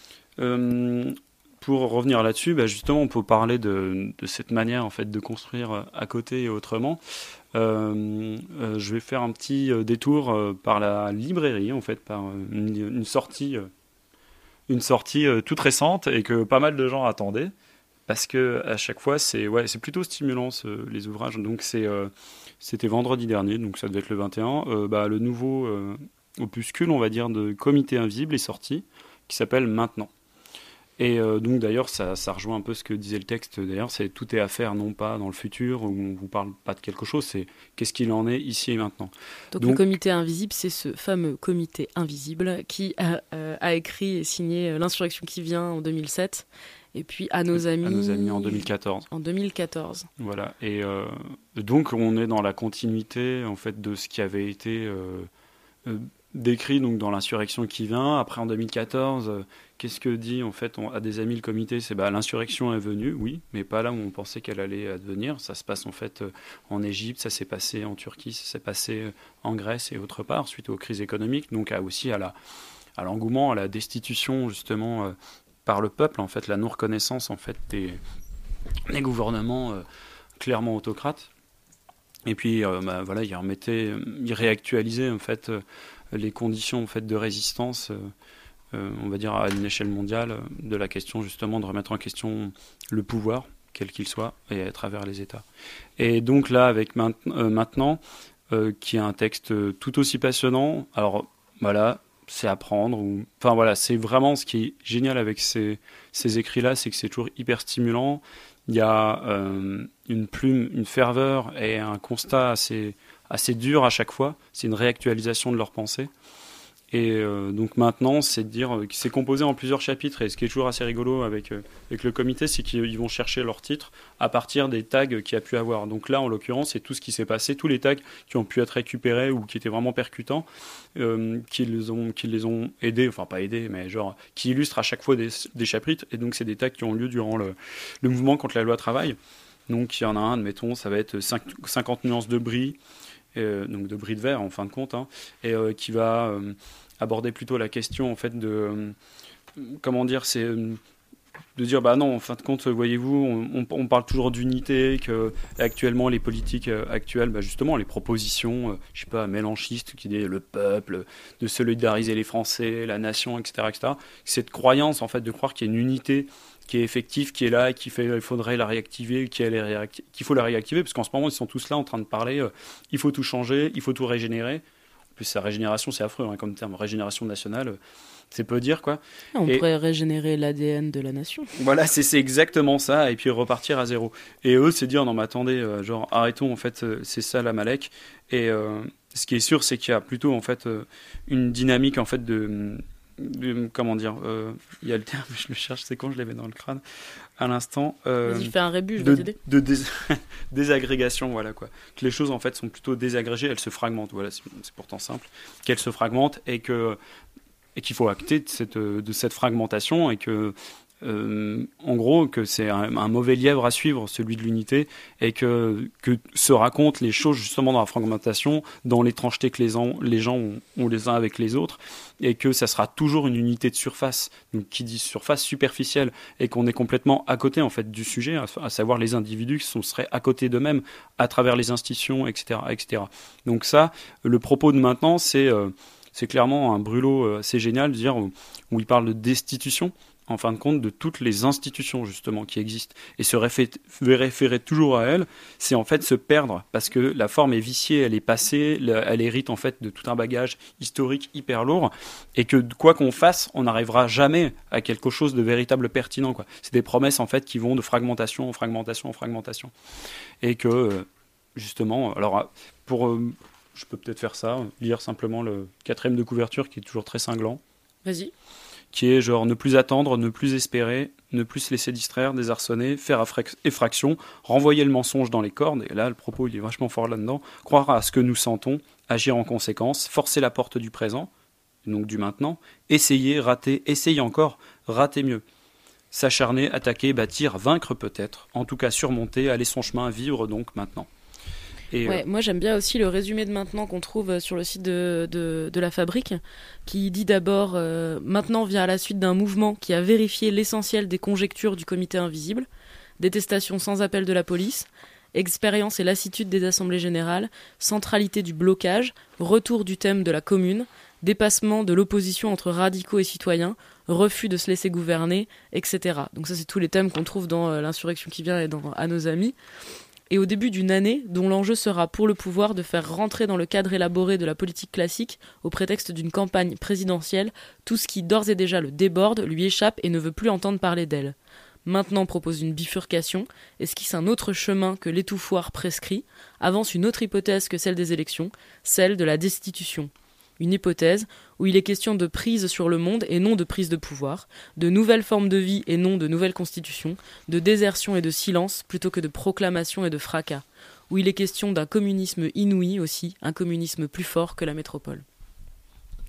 pour revenir là-dessus, justement, on peut parler de cette manière en fait de construire à côté et autrement. Je vais faire un petit détour par la librairie, en fait, par une sortie toute récente et que pas mal de gens attendaient, parce que à chaque fois c'est plutôt stimulant les ouvrages. Donc c'était vendredi dernier, donc ça devait être le 21. Le nouveau opuscule, on va dire, de Comité Invisible est sorti, qui s'appelle Maintenant. Et donc d'ailleurs ça rejoint un peu ce que disait le texte. D'ailleurs, c'est tout est à faire, non pas dans le futur où on vous parle pas de quelque chose, c'est qu'est-ce qu'il en est ici et maintenant. Donc le Comité Invisible, c'est ce fameux Comité Invisible qui a écrit et signé L'insurrection qui vient en 2007, et puis à nos amis en 2014. En 2014. Voilà. Et donc on est dans la continuité en fait de ce qui avait été décrit donc dans l'insurrection qui vient. Après, en 2014, qu'est-ce que dit en fait à des amis le comité? C'est l'insurrection est venue, oui, mais pas là où on pensait qu'elle allait advenir. Ça se passe en fait en Égypte, ça s'est passé en Turquie, ça s'est passé en Grèce et autre part, suite aux crises économiques, donc aussi à l'engouement, à la destitution justement par le peuple, en fait, la non-reconnaissance en fait des gouvernements clairement autocrates. Et puis il réactualisait en fait les conditions en fait de résistance, on va dire à une échelle mondiale, de la question justement de remettre en question le pouvoir, quel qu'il soit, et à travers les États. Et donc là, avec maintenant, qui est un texte tout aussi passionnant. Alors voilà, c'est à prendre. Enfin voilà, c'est vraiment ce qui est génial avec ces écrits-là, c'est que c'est toujours hyper stimulant. Il y a une plume, une ferveur et un constat assez dur à chaque fois. C'est une réactualisation de leurs pensées. Et donc maintenant, c'est de dire que c'est composé en plusieurs chapitres. Et ce qui est toujours assez rigolo avec le comité, c'est qu'ils vont chercher leurs titres à partir des tags qu'il y a pu avoir. Donc là, en l'occurrence, c'est tout ce qui s'est passé, tous les tags qui ont pu être récupérés ou qui étaient vraiment percutants, qui les ont aidés, enfin pas aidés, mais genre qui illustrent à chaque fois des chapitres. Et donc c'est des tags qui ont lieu durant le mouvement contre la loi travail. Donc il y en a un, admettons, ça va être 50 nuances de bris, donc de bris de verre en fin de compte, et qui va aborder plutôt la question en fait de comment dire, c'est de dire non, en fin de compte, voyez-vous, on parle toujours d'unité, que actuellement les politiques actuelles, justement les propositions, je sais pas, mélanchistes, qui disent le peuple, de solidariser les Français, la nation, etc., cette croyance en fait de croire qu'il y a une unité qui est effective, qui est là, et il faudrait la réactiver, qu'il faut la réactiver, parce qu'en ce moment ils sont tous là en train de parler, il faut tout changer, il faut tout régénérer. En plus, sa régénération, c'est affreux comme terme, régénération nationale, c'est peu dire quoi. On pourrait régénérer l'ADN de la nation. Voilà, c'est exactement ça, et puis repartir à zéro. Et eux, c'est dire non mais attendez, arrêtons, en fait, c'est ça la Malek. Et ce qui est sûr, c'est qu'il y a plutôt en fait une dynamique en fait de comment dire, il y a le terme, je le cherche, c'est quand je l'avais dans le crâne à l'instant. Vas-y, je fais un rébut, je vais t'aider. De désagrégation, voilà quoi. Que les choses en fait sont plutôt désagrégées, elles se fragmentent. Voilà, c'est pourtant simple, qu'elles se fragmentent et qu'il faut acter de cette fragmentation et que en gros que c'est un mauvais lièvre à suivre, celui de l'unité, et que se racontent les choses justement dans la fragmentation, dans l'étrangeté que les gens ont les uns avec les autres, et que ça sera toujours une unité de surface, donc qui dit surface superficielle, et qu'on est complètement à côté en fait du sujet, à savoir les individus qui seraient à côté d'eux-mêmes à travers les institutions, etc., etc. Donc ça, le propos de maintenant, c'est clairement un brûlot assez génial de dire où il parle de destitution, en fin de compte, de toutes les institutions justement qui existent, et se référer toujours à elles, c'est en fait se perdre, parce que la forme est viciée, elle est passée, elle hérite en fait de tout un bagage historique hyper lourd, et que quoi qu'on fasse, on n'arrivera jamais à quelque chose de véritable pertinent, quoi. C'est des promesses en fait qui vont de fragmentation en fragmentation en fragmentation, et que justement, alors je peux peut-être faire ça, lire simplement le 4e de couverture qui est toujours très cinglant. Vas-y. Qui est genre ne plus attendre, ne plus espérer, ne plus se laisser distraire, désarçonner, faire effraction, renvoyer le mensonge dans les cordes, et là le propos il est vachement fort là-dedans, croire à ce que nous sentons, agir en conséquence, forcer la porte du présent, donc du maintenant, essayer, rater, essayer encore, rater mieux, s'acharner, attaquer, bâtir, vaincre peut-être, en tout cas surmonter, aller son chemin, vivre donc maintenant. Ouais, moi j'aime bien aussi le résumé de maintenant qu'on trouve sur le site de la Fabrique, qui dit d'abord maintenant vient à la suite d'un mouvement qui a vérifié l'essentiel des conjectures du comité invisible, détestation sans appel de la police, expérience et lassitude des assemblées générales, centralité du blocage, retour du thème de la commune, dépassement de l'opposition entre radicaux et citoyens, refus de se laisser gouverner, etc. Donc ça c'est tous les thèmes qu'on trouve dans l'insurrection qui vient et dans À nos amis. Et au début d'une année dont l'enjeu sera pour le pouvoir de faire rentrer dans le cadre élaboré de la politique classique, au prétexte d'une campagne présidentielle, tout ce qui d'ores et déjà le déborde, lui échappe et ne veut plus entendre parler d'elle. Maintenant propose une bifurcation, esquisse un autre chemin que l'étouffoir prescrit, avance une autre hypothèse que celle des élections, celle de la destitution. Une hypothèse où il est question de prise sur le monde et non de prise de pouvoir, de nouvelles formes de vie et non de nouvelles constitutions, de désertion et de silence plutôt que de proclamation et de fracas, où il est question d'un communisme inouï aussi, un communisme plus fort que la métropole.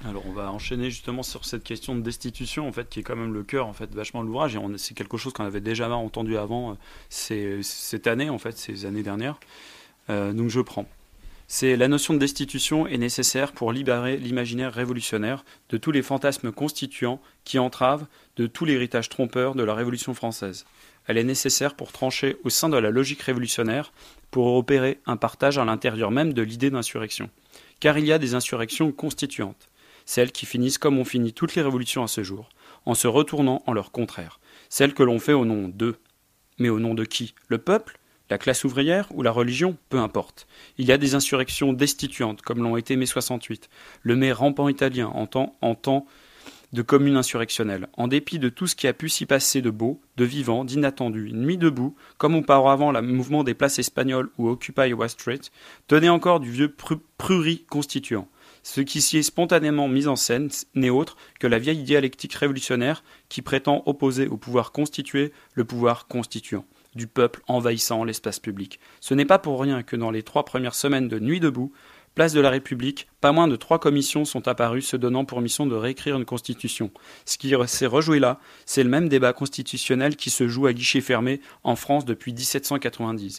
Alors on va enchaîner justement sur cette question de destitution, en fait, qui est quand même le cœur, en fait, vachement de l'ouvrage, et c'est quelque chose qu'on avait déjà entendu avant cette année, en fait, ces années dernières. Donc je prends. La notion de destitution est nécessaire pour libérer l'imaginaire révolutionnaire de tous les fantasmes constituants qui entravent de tout l'héritage trompeur de la Révolution française. Elle est nécessaire pour trancher au sein de la logique révolutionnaire, pour opérer un partage à l'intérieur même de l'idée d'insurrection. Car il y a des insurrections constituantes, celles qui finissent comme on finit toutes les révolutions à ce jour, en se retournant en leur contraire, celles que l'on fait au nom d'eux. Mais au nom de qui ? Le peuple ? La classe ouvrière ou la religion, peu importe. Il y a des insurrections destituantes, comme l'ont été mai 68, le mai rampant italien en temps de commune insurrectionnelle. En dépit de tout ce qui a pu s'y passer de beau, de vivant, d'inattendu, une nuit debout, comme auparavant le mouvement des places espagnoles ou Occupy Wall Street, tenait encore du vieux prurit constituant. Ce qui s'y est spontanément mis en scène n'est autre que la vieille dialectique révolutionnaire qui prétend opposer au pouvoir constitué le pouvoir constituant, du peuple envahissant l'espace public. Ce n'est pas pour rien que dans les 3 premières semaines de Nuit debout, place de la République, pas moins de 3 commissions sont apparues se donnant pour mission de réécrire une constitution. Ce qui s'est rejoué là, c'est le même débat constitutionnel qui se joue à guichet fermé en France depuis 1792.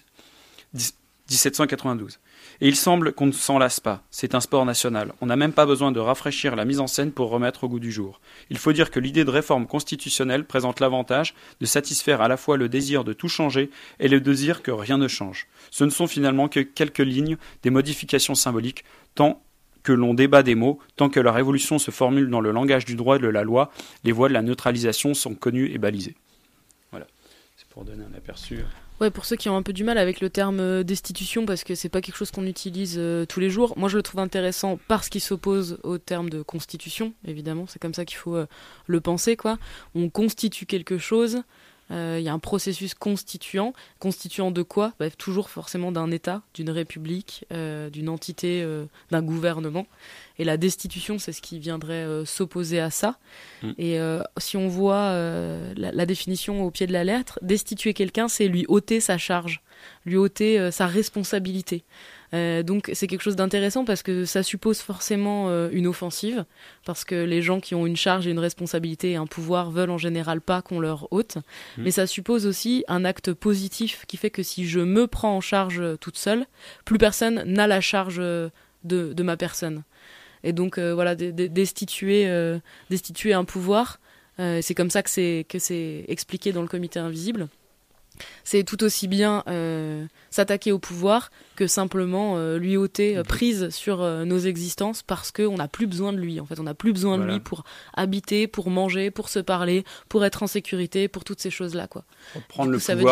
Et il semble qu'on ne s'en lasse pas. C'est un sport national. On n'a même pas besoin de rafraîchir la mise en scène pour remettre au goût du jour. Il faut dire que l'idée de réforme constitutionnelle présente l'avantage de satisfaire à la fois le désir de tout changer et le désir que rien ne change. Ce ne sont finalement que quelques lignes, des modifications symboliques, tant que l'on débat des mots, tant que la révolution se formule dans le langage du droit et de la loi, les voies de la neutralisation sont connues et balisées. Voilà, c'est pour donner un aperçu. Ouais, pour ceux qui ont un peu du mal avec le terme destitution, parce que c'est pas quelque chose qu'on utilise tous les jours, moi je le trouve intéressant parce qu'il s'oppose au terme de constitution, évidemment, c'est comme ça qu'il faut le penser, quoi. On constitue quelque chose, il y a un processus constituant de quoi ? Toujours forcément d'un État, d'une république, d'une entité, d'un gouvernement. Et la destitution, c'est ce qui viendrait s'opposer à ça. Et si on voit la définition au pied de la lettre, destituer quelqu'un, c'est lui ôter sa charge, lui ôter sa responsabilité. Donc c'est quelque chose d'intéressant parce que ça suppose forcément une offensive, parce que les gens qui ont une charge et une responsabilité et un pouvoir veulent en général pas qu'on leur ôte. Mais ça suppose aussi un acte positif qui fait que si je me prends en charge toute seule, plus personne n'a la charge de ma personne. Et donc voilà, destituer un pouvoir, c'est comme ça que c'est expliqué dans le comité invisible. C'est tout aussi bien s'attaquer au pouvoir que simplement lui ôter prise sur nos existences parce qu'on n'a plus besoin de lui. En fait, on n'a plus besoin de lui pour habiter, pour manger, pour se parler, pour être en sécurité, pour toutes ces choses-là, quoi. Reprendre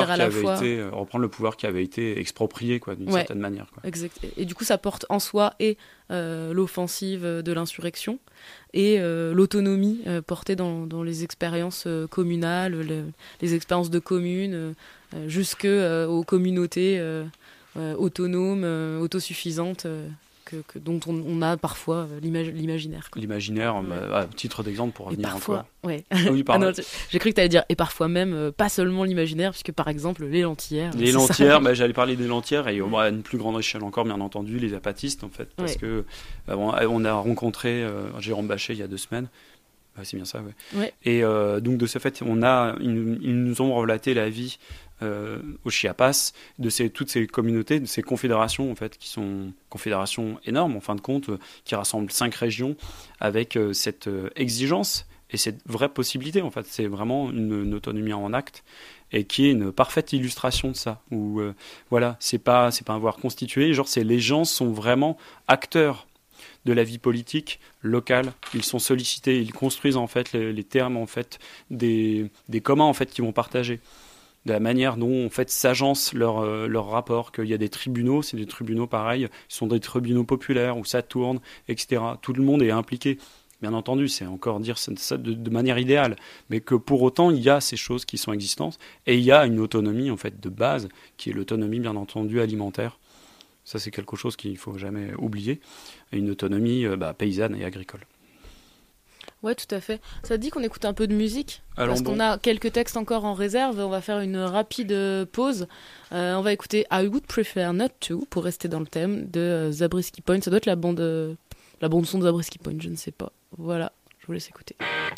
le pouvoir qui avait été exproprié, quoi, d'une certaine manière, quoi. Exact. Et du coup, ça porte en soi et l'offensive de l'insurrection et l'autonomie portée dans les expériences communales, les expériences de communes, jusque aux communautés autonomes, autosuffisantes, dont on a parfois l'imaginaire. L'imaginaire, à titre d'exemple, pour revenir parfois, encore. Ouais. Oui, pardon. Non, j'ai cru que tu allais dire, et parfois même, pas seulement l'imaginaire, puisque par exemple, les lentières. Les lentières, j'allais parler des lentières, et à une plus grande échelle encore, bien entendu, les apatistes, en fait, parce que on a rencontré Jérôme Bachet il y a 2 semaines. C'est bien ça, ouais. Et donc, de ce fait, ils nous ont relaté la vie au Chiapas de toutes ces communautés, de ces confédérations, en fait, qui sont confédérations énormes, en fin de compte, qui rassemblent 5 régions avec cette exigence et cette vraie possibilité, en fait. C'est vraiment une autonomie en acte et qui est une parfaite illustration de ça. Où, voilà, c'est pas un pouvoir constitué, les gens sont vraiment acteurs de la vie politique locale. Ils sont sollicités, ils construisent en fait les termes en fait des communs en fait qu'ils vont partager, de la manière dont en fait s'agencent leurs rapports, qu'il y a des tribunaux, c'est des tribunaux pareils, ce sont des tribunaux populaires où ça tourne, etc. Tout le monde est impliqué. Bien entendu, c'est encore dire ça de manière idéale, mais que pour autant il y a ces choses qui sont existantes et il y a une autonomie en fait de base qui est l'autonomie bien entendu alimentaire. Ça, c'est quelque chose qu'il ne faut jamais oublier. Une autonomie paysanne et agricole. Ouais, tout à fait. Ça te dit qu'on écoute un peu de musique ? Alors, parce qu'on a quelques textes encore en réserve. On va faire une rapide pause. On va écouter I Would Prefer Not To, pour rester dans le thème, de Zabriskie Point. Ça doit être la bande son de Zabriskie Point, je ne sais pas. Voilà, je vous laisse écouter.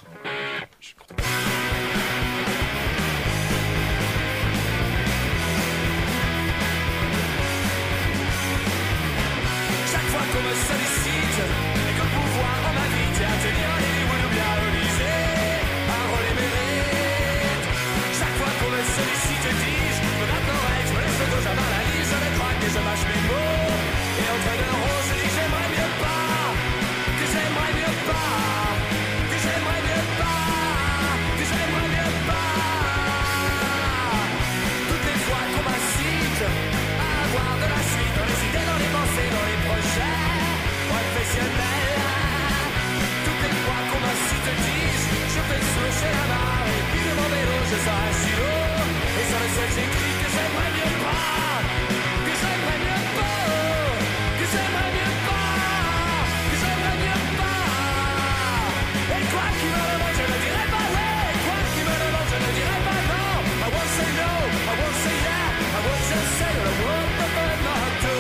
Chaque fois qu'on me sollicite et que le pouvoir en m'invite à tenir un Hollywood ou bien à l'Élysée, un rôle mérite. Chaque fois qu'on me sollicite, dis-je, me gratte l'oreille, je me laisse le dos, j'avale la lise, je les craque et je mâche mes mots. Et entre deux roses, je dis que j'aimerais mieux pas, que j'aimerais mieux pas, que j'aimerais mieux pas, que j'aimerais mieux pas. Toutes les fois qu'on m'incite à avoir de la suite dans les idées, dans les pensées, dans les projets professionnels. Toutes les fois qu'on m'incite, dis-je, je fais soucher la barre et puis de mon vélo, je sors un stylo. Et sur le ciel, j'écris que j'aimerais mieux pas, que j'aimerais mieux pas, que j'aimerais mieux pas, que j'aimerais mieux pas. Et quoi qu'il me demande, je ne dirai pas ouais. Quoi qu'il me demande, je ne dirai pas non. I won't say no, I won't say yeah, I won't just say what I won't prefer not to.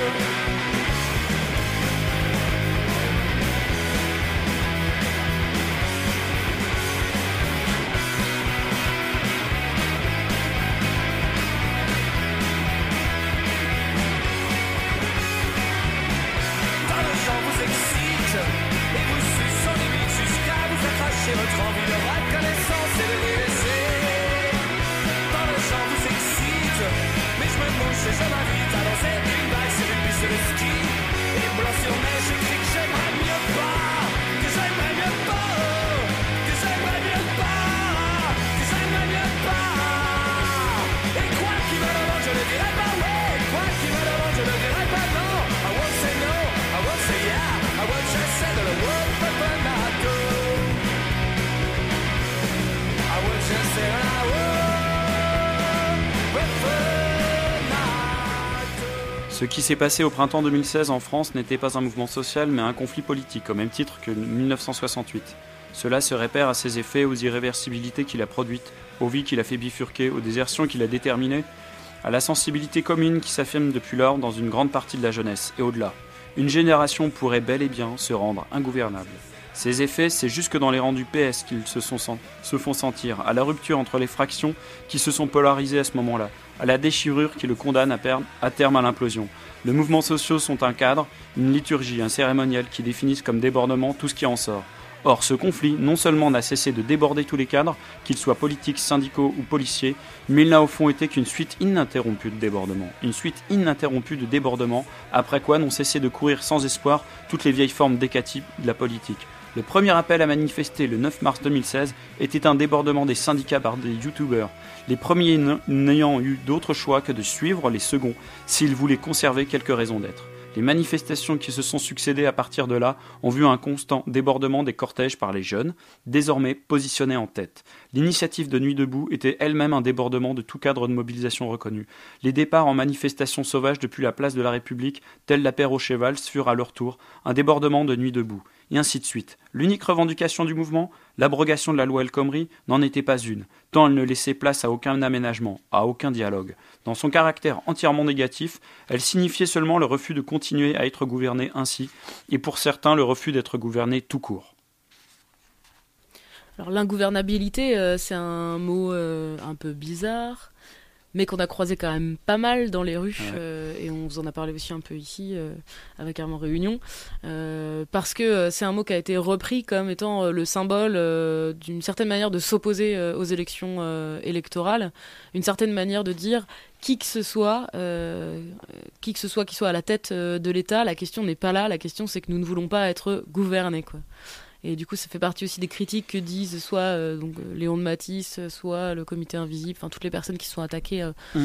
Quand le chant vous excite et vous suce sans limite jusqu'à vous faire cracher votre envie de reconnaissance et de délaisser. Quand le chant vous excite, mais je me mouche et je m'invite à danser une balle sur une piste de ski. Et blanc sur neige, j'écris que j'aimerais mieux pas, que j'aimerais mieux pas, que j'aimerais mieux pas, que j'aimerais mieux pas. Et quoi qu'il me demande, je ne dirai pas ouais. Quoi qu'il me demande, je ne dirai pas non. I won't say no, I won't say yeah, I won't just say that I won't prefer not to. I won't just say that I won't prefer not to. Ce qui s'est passé au printemps 2016 en France n'était pas un mouvement social mais un conflit politique, au même titre que 1968. Cela se réfère à ses effets, aux irréversibilités qu'il a produites, aux vies qu'il a fait bifurquer, aux désertions qu'il a déterminées, à la sensibilité commune qui s'affirme depuis lors dans une grande partie de la jeunesse et au-delà. Une génération pourrait bel et bien se rendre ingouvernable. Ces effets, c'est jusque dans les rangs du PS qu'ils se font sentir, à la rupture entre les fractions qui se sont polarisées à ce moment-là, à la déchirure qui le condamne à terme à l'implosion. Les mouvements sociaux sont un cadre, une liturgie, un cérémoniel qui définissent comme débordement tout ce qui en sort. Or, ce conflit, non seulement n'a cessé de déborder tous les cadres, qu'ils soient politiques, syndicaux ou policiers, mais il n'a au fond été qu'une suite ininterrompue de débordements. Une suite ininterrompue de débordements, après quoi n'ont cessé de courir sans espoir toutes les vieilles formes décatives de la politique. Le premier appel à manifester le 9 mars 2016 était un débordement des syndicats par des youtubeurs, les premiers n'ayant eu d'autre choix que de suivre les seconds s'ils voulaient conserver quelques raisons d'être. Les manifestations qui se sont succédées à partir de là ont vu un constant débordement des cortèges par les jeunes, désormais positionnés en tête. L'initiative de Nuit debout était elle-même un débordement de tout cadre de mobilisation reconnu. Les départs en manifestation sauvage depuis la place de la République, tels la paire aux Chevals, furent à leur tour un débordement de Nuit debout. Et ainsi de suite. L'unique revendication du mouvement, l'abrogation de la loi El Khomri, n'en était pas une, tant elle ne laissait place à aucun aménagement, à aucun dialogue. Dans son caractère entièrement négatif, elle signifiait seulement le refus de continuer à être gouverné ainsi, et pour certains le refus d'être gouverné tout court. Alors l'ingouvernabilité, c'est un mot un peu bizarre, mais qu'on a croisé quand même pas mal dans les rues, et on vous en a parlé aussi un peu ici, avec Armand Réunion, parce que c'est un mot qui a été repris comme étant le symbole d'une certaine manière de s'opposer aux élections électorales, une certaine manière de dire qui que ce soit qui soit à la tête de l'État, la question n'est pas là, la question c'est que nous ne voulons pas être gouvernés, quoi. Et du coup, ça fait partie aussi des critiques que disent soit Léon de Matisse, soit le Comité Invisible, enfin toutes les personnes qui sont attaquées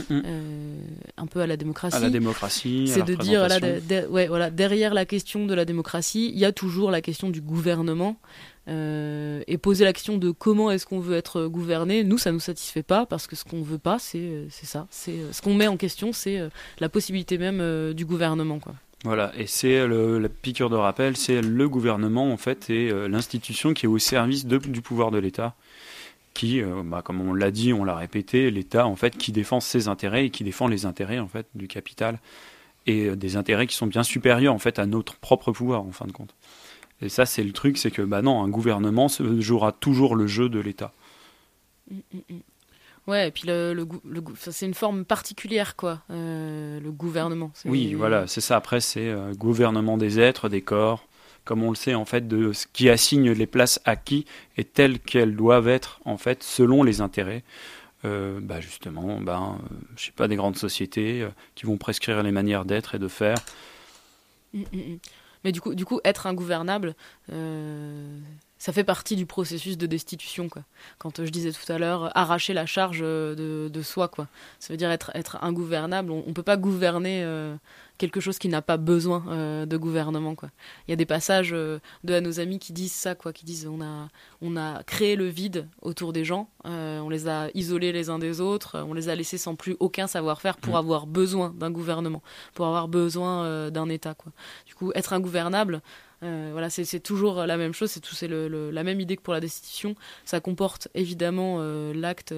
un peu à la démocratie. À la démocratie, c'est à la de dire représentation. Derrière la question de la démocratie, il y a toujours la question du gouvernement. Et poser la question de comment est-ce qu'on veut être gouverné, nous ça nous satisfait pas, parce que ce qu'on veut pas, c'est ça, c'est ce qu'on met en question, c'est la possibilité même du gouvernement, quoi. Voilà, et c'est la piqûre de rappel, c'est le gouvernement en fait et l'institution qui est au service du pouvoir de l'État, qui, comme on l'a dit, on l'a répété, l'État en fait qui défend ses intérêts et qui défend les intérêts en fait du capital et des intérêts qui sont bien supérieurs en fait à notre propre pouvoir en fin de compte. Et ça, c'est le truc, c'est que non, un gouvernement jouera toujours le jeu de l'État. Ouais, et puis c'est une forme particulière, quoi, le gouvernement. Oui, voilà, c'est ça. Après, c'est gouvernement des êtres, des corps, comme on le sait, en fait, de ce qui assigne les places à qui et telles qu'elles doivent être, en fait, selon les intérêts. Justement, je sais pas, des grandes sociétés qui vont prescrire les manières d'être et de faire. Mais du coup, être ingouvernable, ça fait partie du processus de destitution, quoi. Quand je disais tout à l'heure, arracher la charge de soi, quoi. Ça veut dire être ingouvernable. On peut pas gouverner quelque chose qui n'a pas besoin de gouvernement, quoi. Il y a des passages de nos amis qui disent ça, quoi, qui disent on a créé le vide autour des gens, on les a isolés les uns des autres, on les a laissés sans plus aucun savoir-faire pour avoir besoin d'un gouvernement, pour avoir besoin d'un État, quoi. Du coup, être ingouvernable, voilà, c'est toujours la même chose, c'est la même idée que pour la destitution. Ça comporte évidemment l'acte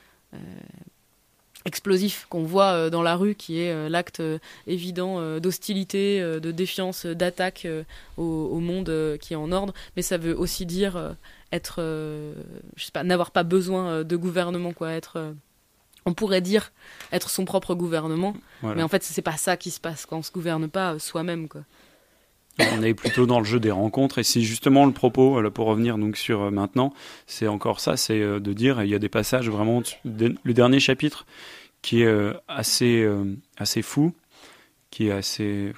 explosif qu'on voit dans la rue, qui est l'acte évident d'hostilité, de défiance, d'attaque au monde qui est en ordre. Mais ça veut aussi dire être, je sais pas, n'avoir pas besoin de gouvernement, quoi. On pourrait dire être son propre gouvernement, voilà. Mais en fait c'est pas ça qui se passe quand on se gouverne pas soi-même, quoi. On est plutôt dans le jeu des rencontres, et c'est justement le propos, pour revenir donc sur maintenant, c'est encore ça, c'est de dire, il y a des passages vraiment, le dernier chapitre qui est assez fou, qui est assez,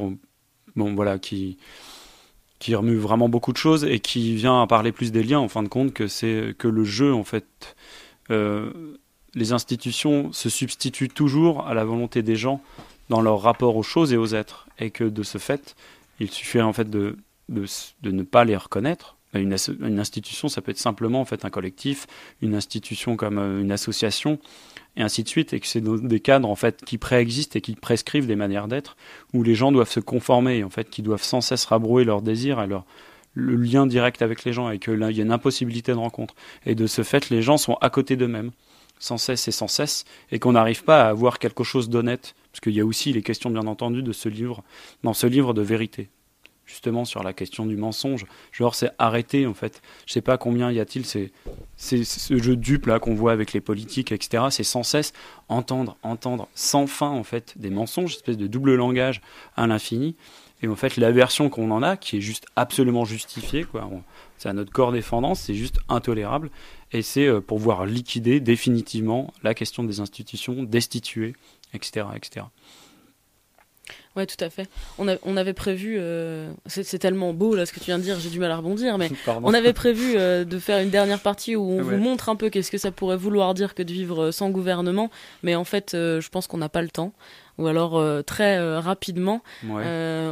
qui remue vraiment beaucoup de choses et qui vient à parler plus des liens, en fin de compte, que c'est que le jeu, en fait, les institutions se substituent toujours à la volonté des gens dans leur rapport aux choses et aux êtres, et que de ce fait, il suffit en fait de ne pas les reconnaître. Une institution, ça peut être simplement en fait un collectif, une institution comme une association, et ainsi de suite, et que c'est des cadres en fait qui préexistent et qui prescrivent des manières d'être, où les gens doivent se conformer, en fait, qui doivent sans cesse rabrouer leurs désirs et le lien direct avec les gens, et que là il y a une impossibilité de rencontre. Et de ce fait, les gens sont à côté d'eux-mêmes, sans cesse, et qu'on n'arrive pas à avoir quelque chose d'honnête, parce qu'il y a aussi les questions, bien entendu, dans ce livre de vérité, justement sur la question du mensonge. Genre, c'est arrêter, en fait. Je sais pas combien y a-t-il, c'est ce jeu dupe là qu'on voit avec les politiques, etc. C'est sans cesse entendre sans fin, en fait, des mensonges, une espèce de double langage à l'infini. Et en fait, la version qu'on en a, qui est juste absolument justifiée, quoi. C'est à notre corps défendant, c'est juste intolérable. Et c'est pour pouvoir liquider définitivement la question des institutions, destituer, etc., etc. Ouais, tout à fait. On avait prévu, c'est tellement beau là ce que tu viens de dire, j'ai du mal à rebondir, mais on avait prévu de faire une dernière partie où on vous montre un peu qu'est-ce que ça pourrait vouloir dire que de vivre sans gouvernement, mais en fait, je pense qu'on n'a pas le temps, ou alors très rapidement. Ouais.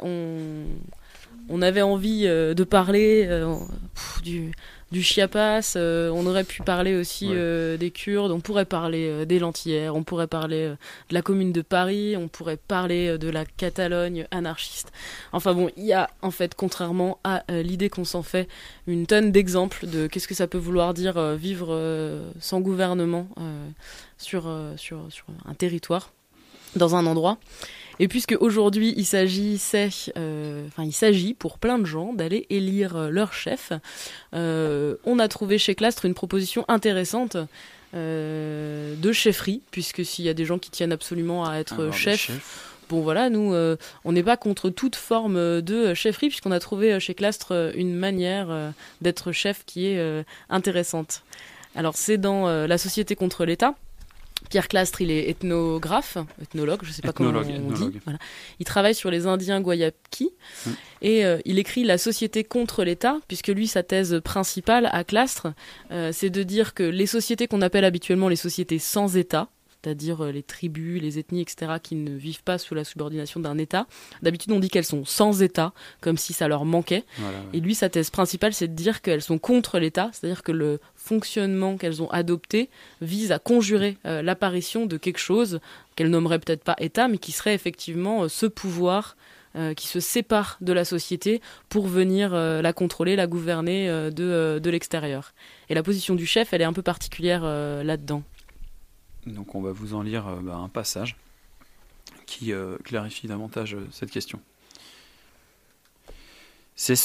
On avait envie de parler du Chiapas, on aurait pu parler aussi des Kurdes, on pourrait parler des Lentillères, on pourrait parler de la Commune de Paris, on pourrait parler de la Catalogne anarchiste. Enfin bon, il y a en fait, contrairement à l'idée qu'on s'en fait, une tonne d'exemples de qu'est-ce que ça peut vouloir dire vivre sans gouvernement sur un territoire, dans un endroit. Et puisque aujourd'hui il s'agit pour plein de gens d'aller élire leur chef, on a trouvé chez Clastres une proposition intéressante de chefferie, puisque s'il y a des gens qui tiennent absolument à être chef, bon voilà, nous on n'est pas contre toute forme de chefferie, puisqu'on a trouvé chez Clastres une manière d'être chef qui est intéressante. Alors c'est dans la Société contre l'État. Pierre Clastres, il est ethnologue, je sais pas comment on dit. Voilà. Il travaille sur les Indiens Guayakis et il écrit La Société contre l'État, puisque lui, sa thèse principale à Clastres, c'est de dire que les sociétés qu'on appelle habituellement les sociétés sans État, c'est-à-dire les tribus, les ethnies, etc., qui ne vivent pas sous la subordination d'un État. D'habitude, on dit qu'elles sont sans État, comme si ça leur manquait. Voilà, ouais. Et lui, sa thèse principale, c'est de dire qu'elles sont contre l'État, c'est-à-dire que le fonctionnement qu'elles ont adopté vise à conjurer l'apparition de quelque chose qu'elles nommeraient peut-être pas État, mais qui serait effectivement ce pouvoir qui se sépare de la société pour venir la contrôler, la gouverner de l'extérieur. Et la position du chef, elle est un peu particulière là-dedans. Donc on va vous en lire un passage qui clarifie davantage cette question. C'est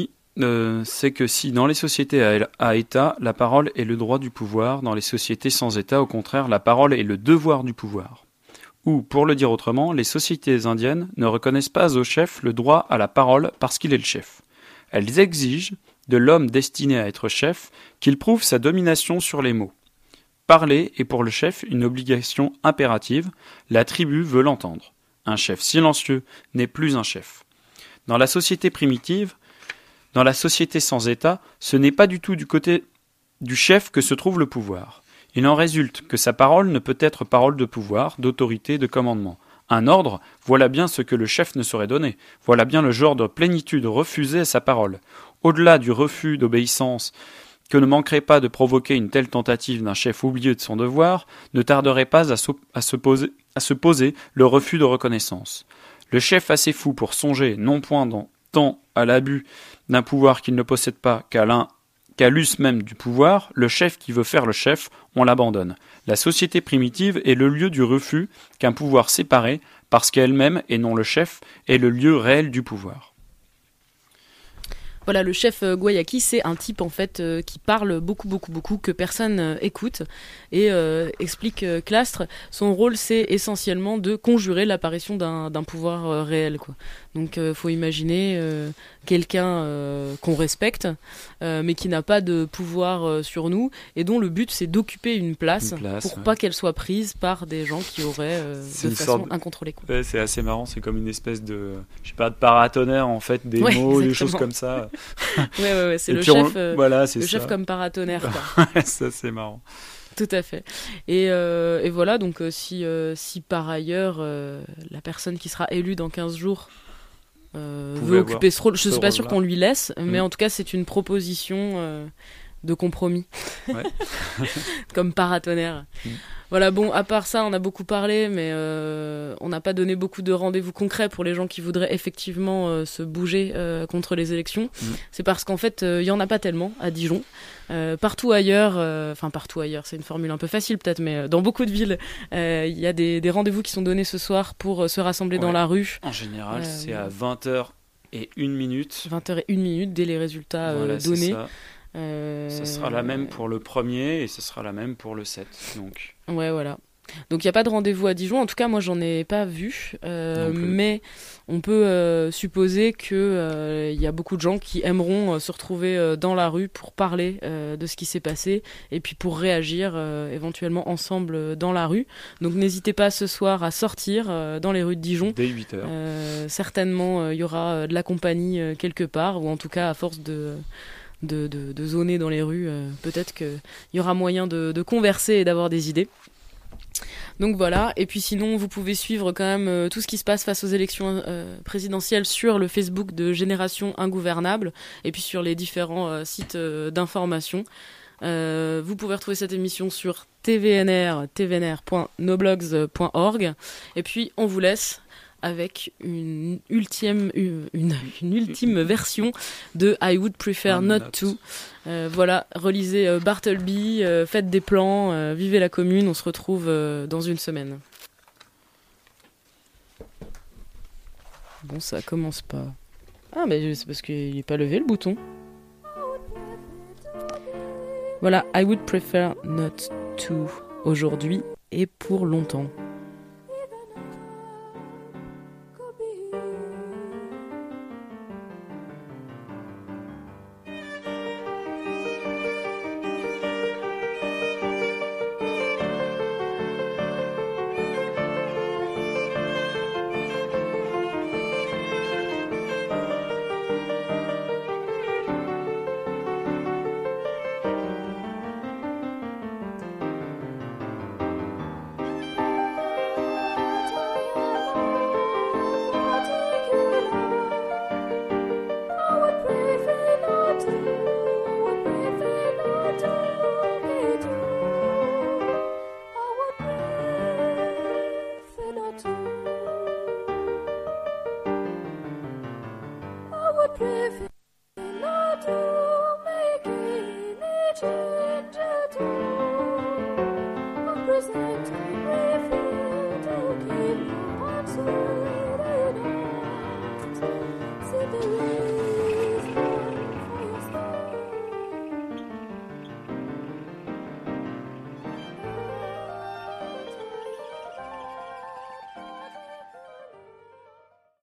que si dans les sociétés à État, la parole est le droit du pouvoir, dans les sociétés sans État, au contraire, la parole est le devoir du pouvoir. Ou, pour le dire autrement, les sociétés indiennes ne reconnaissent pas au chef le droit à la parole parce qu'il est le chef. Elles exigent de l'homme destiné à être chef qu'il prouve sa domination sur les mots. Parler est pour le chef une obligation impérative, la tribu veut l'entendre. Un chef silencieux n'est plus un chef. Dans la société primitive, dans la société sans État, ce n'est pas du tout du côté du chef que se trouve le pouvoir. Il en résulte que sa parole ne peut être parole de pouvoir, d'autorité, de commandement. Un ordre, voilà bien ce que le chef ne saurait donner. Voilà bien le genre de plénitude refusée à sa parole. Au-delà du refus d'obéissance que ne manquerait pas de provoquer une telle tentative d'un chef oublieux de son devoir, ne tarderait pas à se poser le refus de reconnaissance. Le chef assez fou pour songer, non point tant à l'abus d'un pouvoir qu'il ne possède pas qu'à l'us même du pouvoir, le chef qui veut faire le chef, on l'abandonne. La société primitive est le lieu du refus qu'un pouvoir séparé, parce qu'elle-même, et non le chef, est le lieu réel du pouvoir. Voilà, le chef Guayaki, c'est un type en fait qui parle beaucoup, que personne écoute et explique Clastres. Son rôle, c'est essentiellement de conjurer l'apparition d'un pouvoir réel, quoi. Donc, faut imaginer quelqu'un qu'on respecte, mais qui n'a pas de pouvoir sur nous et dont le but, c'est d'occuper une place pour pas qu'elle soit prise par des gens qui auraient de façon incontrôlée, quoi. Ouais, c'est assez marrant, c'est comme une espèce de, je sais pas, de paratonnerre en fait, des mots, exactement. Des choses comme ça. Ouais, c'est le chef, voilà, c'est le ça. chef comme paratonnerre, quoi. Ça, c'est marrant. Tout à fait. Et voilà, donc si par ailleurs la personne qui sera élue dans 15 jours veut occuper ce rôle, je ne suis pas sûr qu'on lui laisse, mais en tout cas c'est une proposition de compromis, comme paratonnerre. Voilà, bon, à part ça, on a beaucoup parlé, mais on n'a pas donné beaucoup de rendez-vous concrets pour les gens qui voudraient effectivement se bouger contre les élections. C'est parce qu'en fait, il n'y en a pas tellement à Dijon. Partout ailleurs, c'est une formule un peu facile peut-être, mais dans beaucoup de villes, il y a des rendez-vous qui sont donnés ce soir pour se rassembler dans la rue. En général, c'est à 20h01. 20h01 dès les résultats donnés. Ça sera la même pour le premier et ce sera la même pour le 7. Donc. Ouais, voilà. Donc il n'y a pas de rendez-vous à Dijon. En tout cas, moi, j'en ai pas vu. Mais on peut supposer qu'il y a beaucoup de gens qui aimeront se retrouver dans la rue pour parler de ce qui s'est passé et puis pour réagir éventuellement ensemble dans la rue. Donc n'hésitez pas ce soir à sortir dans les rues de Dijon. Dès 8h. Certainement, il y aura de la compagnie quelque part, ou en tout cas, à force de zoner dans les rues, peut-être qu'il y aura moyen de converser et d'avoir des idées. Donc voilà, et puis sinon vous pouvez suivre quand même tout ce qui se passe face aux élections présidentielles sur le Facebook de Génération Ingouvernable et puis sur les différents sites d'information. Vous pouvez retrouver cette émission sur tvnr.noblogs.org et puis on vous laisse avec une ultime version de I Would Prefer Not To. Voilà, relisez Bartleby, faites des plans, vivez la commune, on se retrouve dans une semaine. Bon, ça commence pas. Ah, mais c'est parce qu'il n'est pas levé le bouton. Voilà, I Would Prefer Not To, aujourd'hui et pour longtemps.